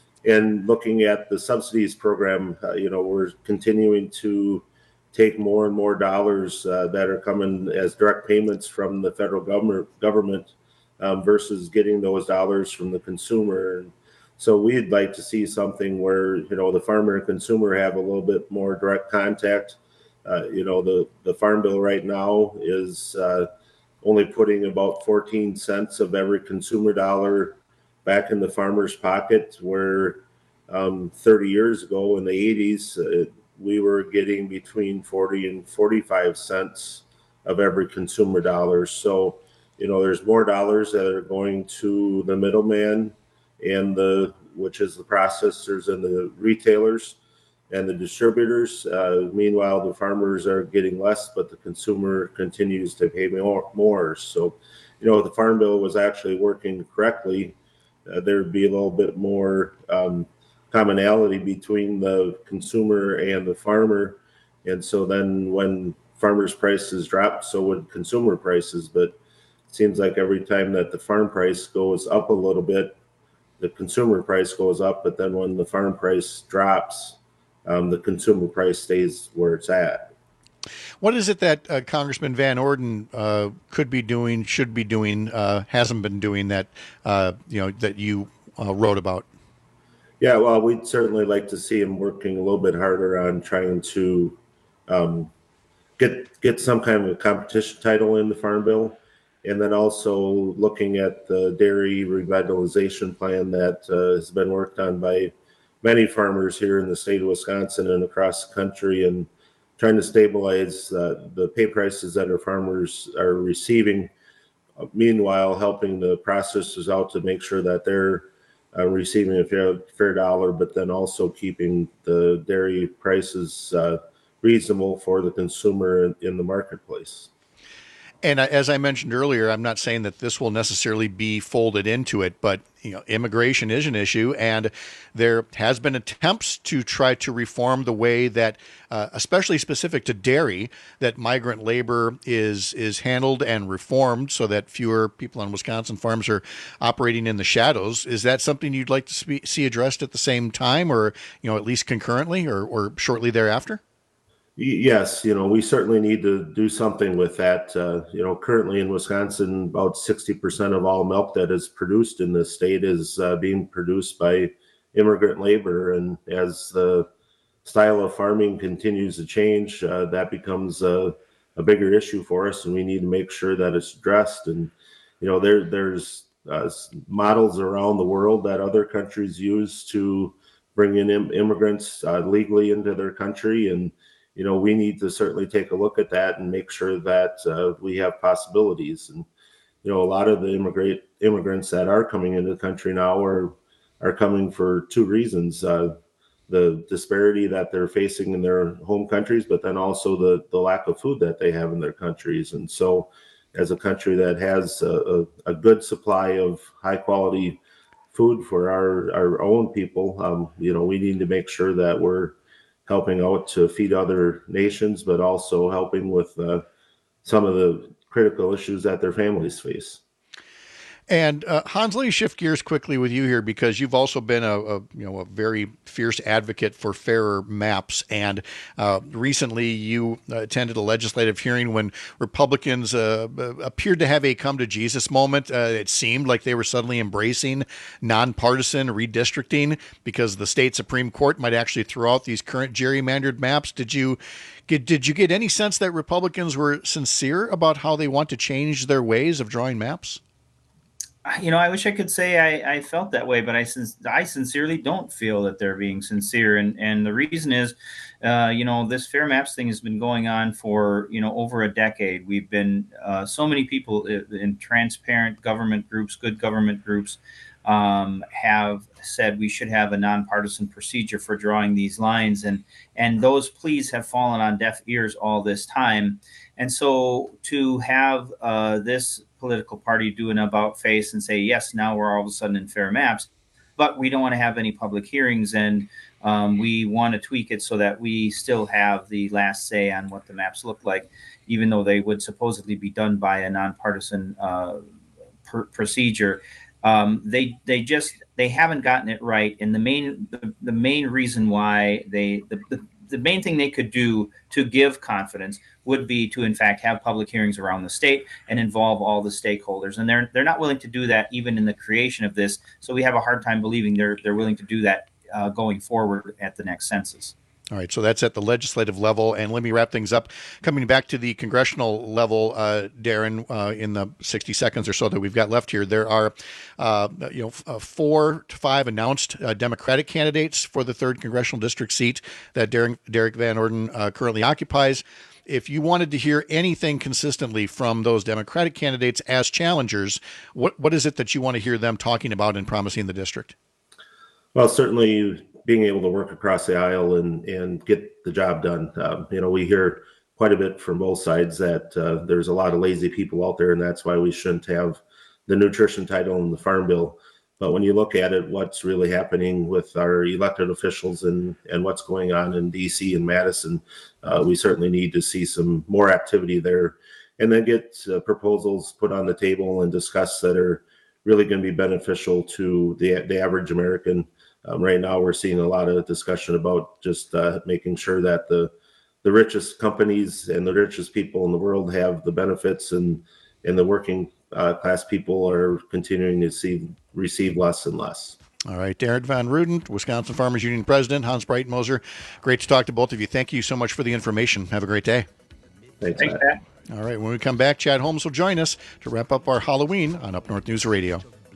And looking at the subsidies program, uh, you know, we're continuing to take more and more dollars uh, that are coming as direct payments from the federal government, government um, versus getting those dollars from the consumer. And so we'd like to see something where, you know, the farmer and consumer have a little bit more direct contact. Uh, you know, the, the farm bill right now is uh, only putting about fourteen cents of every consumer dollar back in the farmer's pocket, where um, thirty years ago in the eighties, uh, we were getting between forty and forty-five cents of every consumer dollar. So, you know, there's more dollars that are going to the middleman and the, which is the processors and the retailers and the distributors. Uh, meanwhile, the farmers are getting less, but the consumer continues to pay more. more. So, you know, if the farm bill was actually working correctly, uh, there'd be a little bit more um, commonality between the consumer and the farmer. And so then when farmers' prices drop, so would consumer prices. But it seems like every time that the farm price goes up a little bit, the consumer price goes up. But then when the farm price drops, Um, the consumer price stays where it's at. What is it that uh, Congressman Van Orden uh, could be doing, should be doing, uh, hasn't been doing that, uh, you know, that you uh, wrote about? Yeah, well, we'd certainly like to see him working a little bit harder on trying to um, get get some kind of a competition title in the Farm Bill, and then also looking at the dairy revitalization plan that uh, has been worked on by many farmers here in the state of Wisconsin and across the country, and trying to stabilize uh, the pay prices that our farmers are receiving. Uh, meanwhile, helping the processors out to make sure that they're uh, receiving a fair, fair dollar, but then also keeping the dairy prices uh, reasonable for the consumer in, in the marketplace. And as I mentioned earlier, I'm not saying that this will necessarily be folded into it, but you know, immigration is an issue, and there has been attempts to try to reform the way that, uh, especially specific to dairy, that migrant labor is is handled and reformed, so that fewer people on Wisconsin farms are operating in the shadows. Is that something you'd like to spe- see addressed at the same time, or you know, at least concurrently, or or shortly thereafter? Yes, you know, we certainly need to do something with that. Uh, you know, currently in Wisconsin, about sixty percent of all milk that is produced in the state is uh, being produced by immigrant labor. And as the style of farming continues to change, uh, that becomes a, a bigger issue for us, and we need to make sure that it's addressed. And, you know, there there's uh, models around the world that other countries use to bring in im- immigrants uh, legally into their country. And you know, we need to certainly take a look at that and make sure that uh, we have possibilities. And, you know, a lot of the immigrant immigrants that are coming into the country now are, are coming for two reasons. Uh, the disparity that they're facing in their home countries, but then also the, the lack of food that they have in their countries. And so as a country that has a, a, a good supply of high quality food for our, our own people, um, you know, we need to make sure that we're helping out to feed other nations, but also helping with uh, some of the critical issues that their families face. And uh, Hans, let me shift gears quickly with you here, because you've also been a, a you know a very fierce advocate for fairer maps. And uh, recently, you attended a legislative hearing when Republicans uh, appeared to have a come to Jesus moment. Uh, it seemed like they were suddenly embracing nonpartisan redistricting because the state Supreme Court might actually throw out these current gerrymandered maps. Did you get did you get any sense that Republicans were sincere about how they want to change their ways of drawing maps? You know, I wish I could say I, I felt that way, but I, I sincerely don't feel that they're being sincere. And, and the reason is, uh, you know, this Fair Maps thing has been going on for, you know, over a decade. We've been uh, so many people in transparent government groups, good government groups, um, have said we should have a nonpartisan procedure for drawing these lines. And, and those pleas have fallen on deaf ears all this time. And so to have uh, this political party do an about face and say, yes, now we're all of a sudden in fair maps, but we don't want to have any public hearings. And um, we want to tweak it so that we still have the last say on what the maps look like, even though they would supposedly be done by a nonpartisan uh, per- procedure. Um, they they just they haven't gotten it right. And the main the, the main reason why they the, the the main thing they could do to give confidence would be to, in fact, have public hearings around the state and involve all the stakeholders. And they're they're not willing to do that even in the creation of this. So we have a hard time believing they're they're willing to do that uh, going forward at the next census. All right, so that's at the legislative level. And let me wrap things up. Coming back to the congressional level, uh, Darren, uh, in the sixty seconds or so that we've got left here, there are uh, you know, uh, four to five announced uh, Democratic candidates for the third congressional district seat that Derek, Derek Van Orden uh, currently occupies. If you wanted to hear anything consistently from those Democratic candidates as challengers, what what is it that you want to hear them talking about and promising the district? Well, certainly being able to work across the aisle and, and get the job done. Um, you know, we hear quite a bit from both sides that uh, there's a lot of lazy people out there, and that's why we shouldn't have the nutrition title in the Farm Bill. But when you look at it, what's really happening with our elected officials and, and what's going on in D C and Madison, uh, we certainly need to see some more activity there, and then get uh, proposals put on the table and discussed that are really going to be beneficial to the, the average American. Um, right now, we're seeing a lot of discussion about just uh, making sure that the the richest companies and the richest people in the world have the benefits, and and the working uh, class people are continuing to see receive less and less. All right, Darren Van Ruden, Wisconsin Farmers Union President, Hans Breitenmoser. Great to talk to both of you. Thank you so much for the information. Have a great day. Thanks, Thanks Matt. Matt. All right, when we come back, Chad Holmes will join us to wrap up our Halloween on Up North News Radio.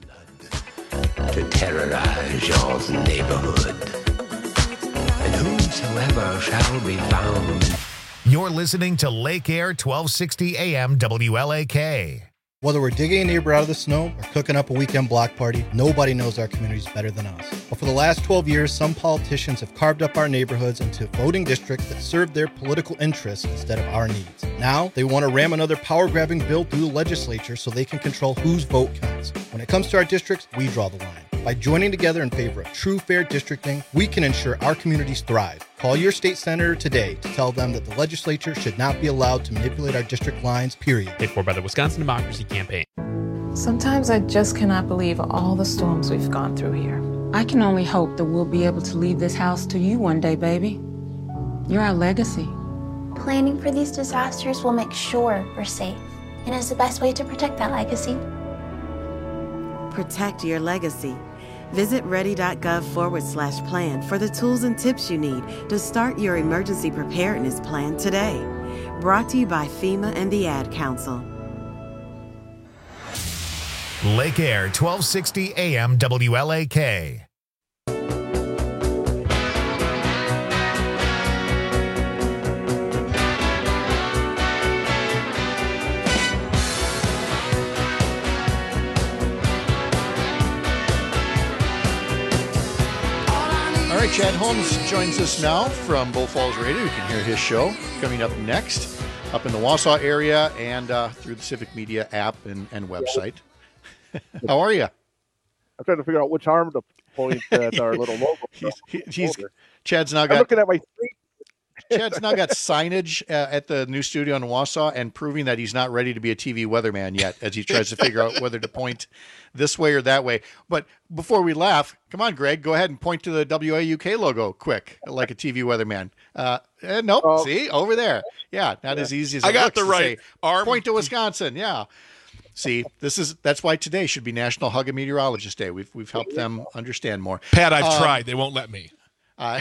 To terrorize your neighborhood, and whomsoever shall be found. You're listening to Lake Air twelve sixty A M W L A K. Whether we're digging a neighbor out of the snow or cooking up a weekend block party, nobody knows our communities better than us. But for the last twelve years, some politicians have carved up our neighborhoods into voting districts that serve their political interests instead of our needs. Now, they want to ram another power-grabbing bill through the legislature so they can control whose vote counts. When it comes to our districts, we draw the line. By joining together in favor of true, fair districting, we can ensure our communities thrive. Call your state senator today to tell them that the legislature should not be allowed to manipulate our district lines, period. Paid for by the Wisconsin Democracy Campaign. Sometimes I just cannot believe all the storms we've gone through here. I can only hope that we'll be able to leave this house to you one day, baby. You're our legacy. Planning for these disasters will make sure we're safe, and is the best way to protect that legacy. Protect your legacy. Visit ready.gov forward slash plan for the tools and tips you need to start your emergency preparedness plan today. Brought to you by FEMA and the Ad Council. Lake Air, twelve sixty A M W L A K. All right, Chad Holmes joins us now from Bull Falls Radio. You can hear his show coming up next, up in the Wausau area and uh, through the Civic Media app and, and website. How are you? I'm trying to figure out which arm to point at our little logo. he's, he, he's Chad's now I'm got. looking at my screen. Chad's now got signage uh, at the new studio in Wausau and proving that he's not ready to be a T V weatherman yet as he tries to figure out whether to point this way or that way. But before we laugh, come on, Greg, go ahead and point to the W A U K logo quick, like a T V weatherman. Uh, eh, nope, Oh. see, over there. Yeah, not as easy as it I got looks the to right say, arm. Point to Wisconsin, yeah. See, this is that's why today should be National Hug a Meteorologist Day. We've we've helped them understand more. Pat, I've Um, tried. They won't let me. Uh,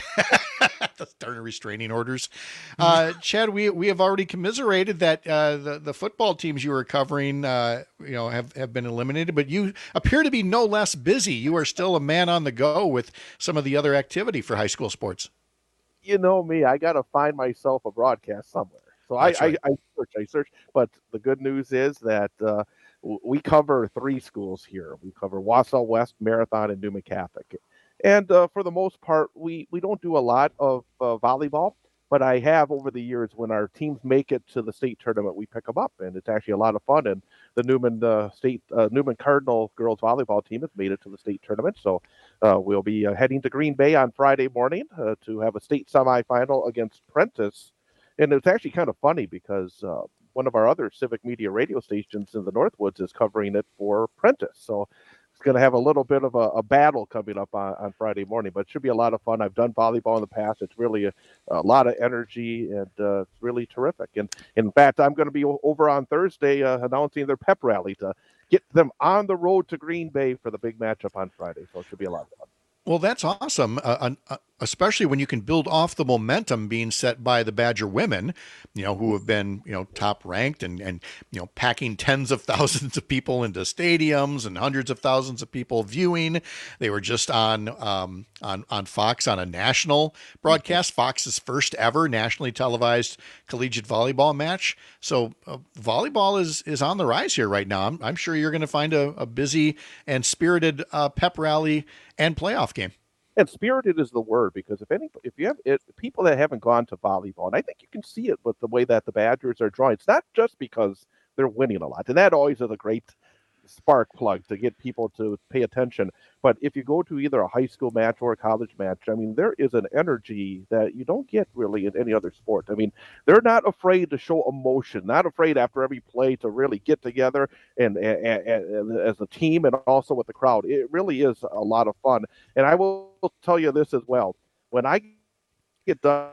the darn restraining orders. Uh, Chad, we we have already commiserated that uh, the the football teams you were covering, uh, you know, have, have been eliminated. But you appear to be no less busy. You are still a man on the go with some of the other activity for high school sports. You know me, I got to find myself a broadcast somewhere. So I, That's right. I, I search, I search. But the good news is that uh, w- we cover three schools here. We cover Wausau West, Marathon, and Newman Catholic. And uh, for the most part, we, we don't do a lot of uh, volleyball, but I have over the years when our teams make it to the state tournament, we pick them up, and it's actually a lot of fun. And the Newman uh, State uh, Newman Cardinal girls volleyball team has made it to the state tournament, so uh, we'll be uh, heading to Green Bay on Friday morning uh, to have a state semifinal against Prentice. And it's actually kind of funny because uh, one of our other Civic Media radio stations in the Northwoods is covering it for Prentice, so it's going to have a little bit of a, a battle coming up on, on Friday morning, but it should be a lot of fun. I've done volleyball in the past. It's really a, a lot of energy, and uh, it's really terrific. And in fact, I'm going to be o- over on Thursday uh, announcing their pep rally to get them on the road to Green Bay for the big matchup on Friday. So it should be a lot of fun. Well, that's awesome, uh, uh, especially when you can build off the momentum being set by the Badger women, you know, who have been, you know, top ranked and, and, you know, packing tens of thousands of people into stadiums and hundreds of thousands of people viewing. They were just on um, on on Fox on a national broadcast, Fox's first ever nationally televised collegiate volleyball match. So uh, volleyball is is on the rise here right now. I'm, I'm sure you're going to find a, a busy and spirited uh, pep rally and playoff game. And spirited is the word, because if any, if you have it, people that haven't gone to volleyball, and I think you can see it with the way that the Badgers are drawing. It's not just because they're winning a lot, and that always is a great spark plug to get people to pay attention. But if you go to either a high school match or a college match, I mean, there is an energy that you don't get really in any other sport. I mean, they're not afraid to show emotion, not afraid after every play to really get together and, and, and, and as a team and also with the crowd. It really is a lot of fun. And I will tell you this as well. When I get done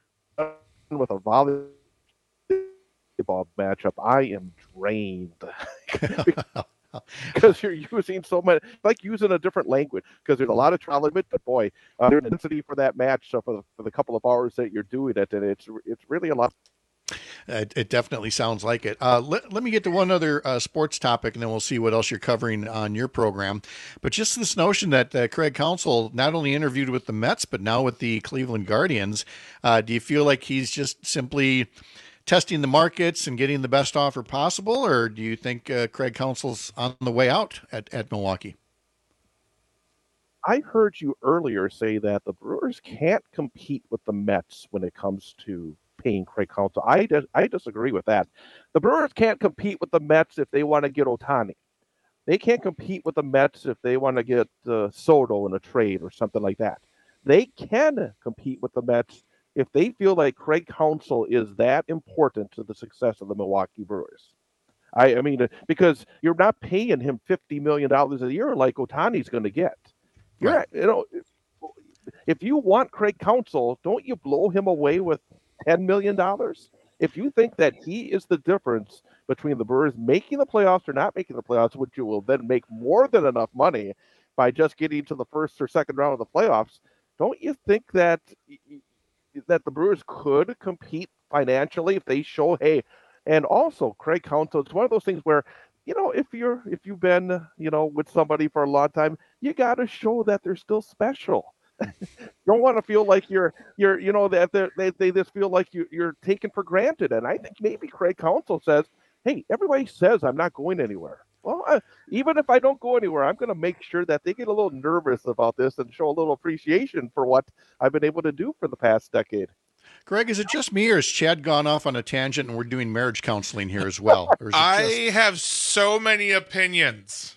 with a volleyball matchup, I am drained. Because you're using so much, like using a different language, because there's a lot of trial limit, but boy, uh, there's intensity for that match, so for the, for the couple of hours that you're doing it, and it's it's really a lot. It, it definitely sounds like it. Uh, let, let me get to one other uh, sports topic, and then we'll see what else you're covering on your program. But just this notion that uh, Craig Counsell not only interviewed with the Mets, but now with the Cleveland Guardians, uh, do you feel like he's just simply testing the markets and getting the best offer possible, or do you think uh, Craig Counsell's on the way out at, at Milwaukee? I heard you earlier say that the Brewers can't compete with the Mets when it comes to paying Craig Counsell. I, dis- I disagree with that. The Brewers can't compete with the Mets if they want to get Ohtani. They can't compete with the Mets if they want to get uh, Soto in a trade or something like that. They can compete with the Mets if they feel like Craig Counsell is that important to the success of the Milwaukee Brewers. I, I mean, because you're not paying him fifty million dollars a year like Ohtani's going to get. You're, right. you know, if you want Craig Counsell, don't you blow him away with ten million dollars? If you think that he is the difference between the Brewers making the playoffs or not making the playoffs, which you will then make more than enough money by just getting to the first or second round of the playoffs, don't you think that that the Brewers could compete financially if they show, hey, and also Craig Counsell, it's one of those things where, you know, if you're if you've been, you know, with somebody for a long time, you got to show that they're still special. You don't want to feel like you're you're you know that they they just feel like you you're taken for granted. And I think maybe Craig Counsell says, hey, everybody says I'm not going anywhere. Well, uh, even if I don't go anywhere, I'm going to make sure that they get a little nervous about this and show a little appreciation for what I've been able to do for the past decade. Greg, is it just me, or has Chad gone off on a tangent and we're doing marriage counseling here as well? Or is it I just... have so many opinions.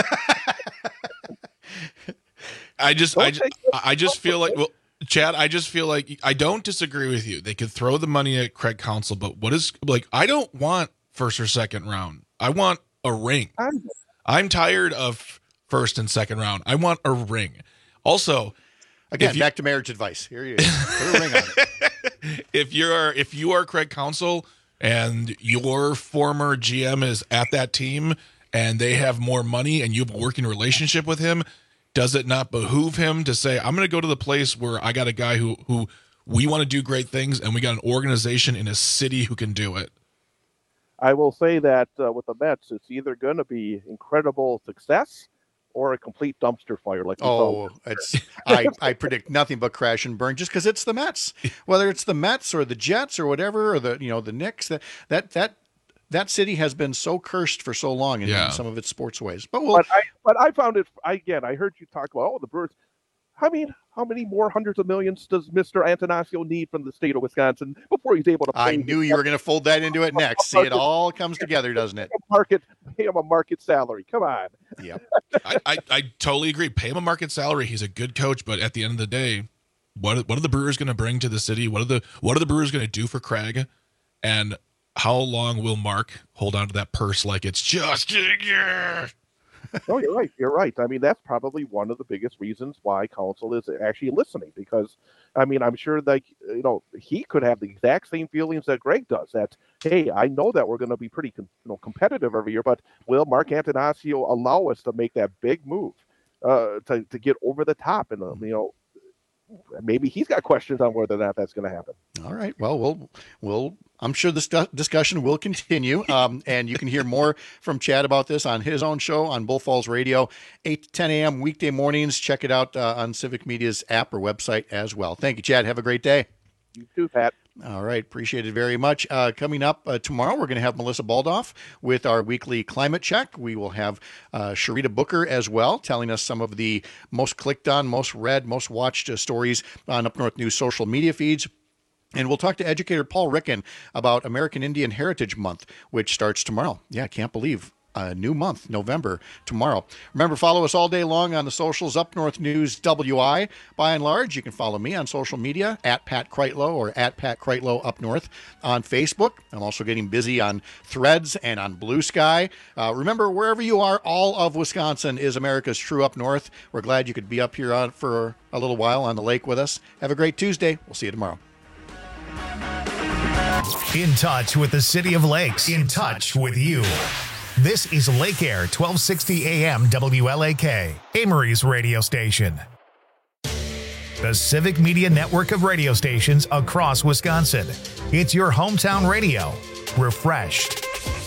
I just, I just, I just feel like, well, Chad, I just feel like I don't disagree with you. They could throw the money at Craig Counsell, but what is like? I don't want first or second round. I want a ring. I'm tired of first and second round. I want a ring. Also, again, you, back to marriage advice. Here you go. Put a ring on it. If you're if you are Craig Counsell and your former G M is at that team and they have more money and you have a working relationship with him, does it not behoove him to say, I'm going to go to the place where I got a guy who who we want to do great things and we got an organization in a city who can do it? I will say that uh, with the Mets, it's either going to be incredible success or a complete dumpster fire. Like oh, it's I, I predict nothing but crash and burn, just because it's the Mets. Whether it's the Mets or the Jets or whatever, or the you know the Knicks, that that that that city has been so cursed for so long in, yeah. in some of its sports ways. But we'll, but I but I found it again. I heard you talk about oh the Brewers. I mean, how many more hundreds of millions does Mister Antanasio need from the state of Wisconsin before he's able to pay I knew you were going to fold that into it next. See, it all comes together, doesn't it? Market, pay him a market salary. Come on. Yeah, I, I, I totally agree. Pay him a market salary. He's a good coach, but at the end of the day, what what are the Brewers going to bring to the city? What are the what are the Brewers going to do for Craig? And how long will Mark hold on to that purse like it's just yeah. No, you're right. You're right. I mean, that's probably one of the biggest reasons why Counsell is actually listening. Because, I mean, I'm sure that you know he could have the exact same feelings that Greg does. That hey, I know that we're going to be pretty you know competitive every year, but will Mark Antanasio allow us to make that big move uh, to to get over the top? And uh, you know, maybe he's got questions on whether or not that's going to happen. All right. Well, we'll we'll. I'm sure this discussion will continue, um, and you can hear more from Chad about this on his own show on Bull Falls Radio, eight to ten a.m. weekday mornings. Check it out uh, on Civic Media's app or website as well. Thank you, Chad. Have a great day. You too, Pat. All right. Appreciate it very much. Uh, coming up uh, tomorrow, we're going to have Melissa Baldoff with our weekly climate check. We will have uh, Sharita Booker as well, telling us some of the most clicked on, most read, most watched uh, stories on Up North News social media feeds. And we'll talk to educator Paul Ricken about American Indian Heritage Month, which starts tomorrow. Yeah, I can't believe a new month, November, tomorrow. Remember, follow us all day long on the socials, Up North News W I. By and large, you can follow me on social media, at Pat Kreitlow or at Pat Kreitlow Up North on Facebook. I'm also getting busy on Threads and on Blue Sky. Uh, remember, wherever you are, all of Wisconsin is America's true Up North. We're glad you could be up here on, for a little while on the lake with us. Have a great Tuesday. We'll see you tomorrow. In touch with the City of Lakes. In touch with you. This is Lake Air, twelve sixty A M W L A K, Amory's radio station. The Civic Media network of radio stations across Wisconsin. It's your hometown radio. Refreshed.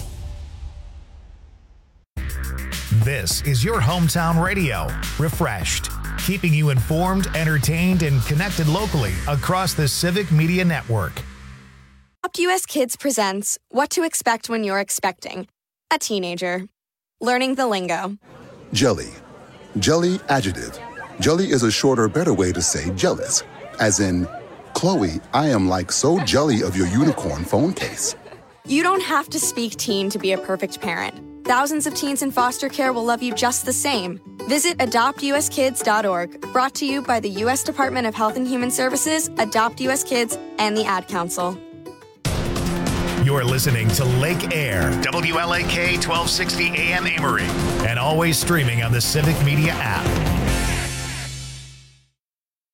This is your hometown radio. Refreshed. Keeping you informed, entertained, and connected locally across the Civic Media network. Up Adopt U S Kids presents What to Expect When You're Expecting a Teenager. Learning the lingo. Jelly. Jelly adjective. Jelly is a shorter, better way to say jealous. As in, Chloe, I am like so jelly of your unicorn phone case. You don't have to speak teen to be a perfect parent. Thousands of teens in foster care will love you just the same. Visit adopt u s kids dot org, brought to you by the U S Department of Health and Human Services, Adopt U S Kids, and the Ad Council. You're listening to Lake Air, W L A K twelve sixty A M Amory, and always streaming on the Civic Media app.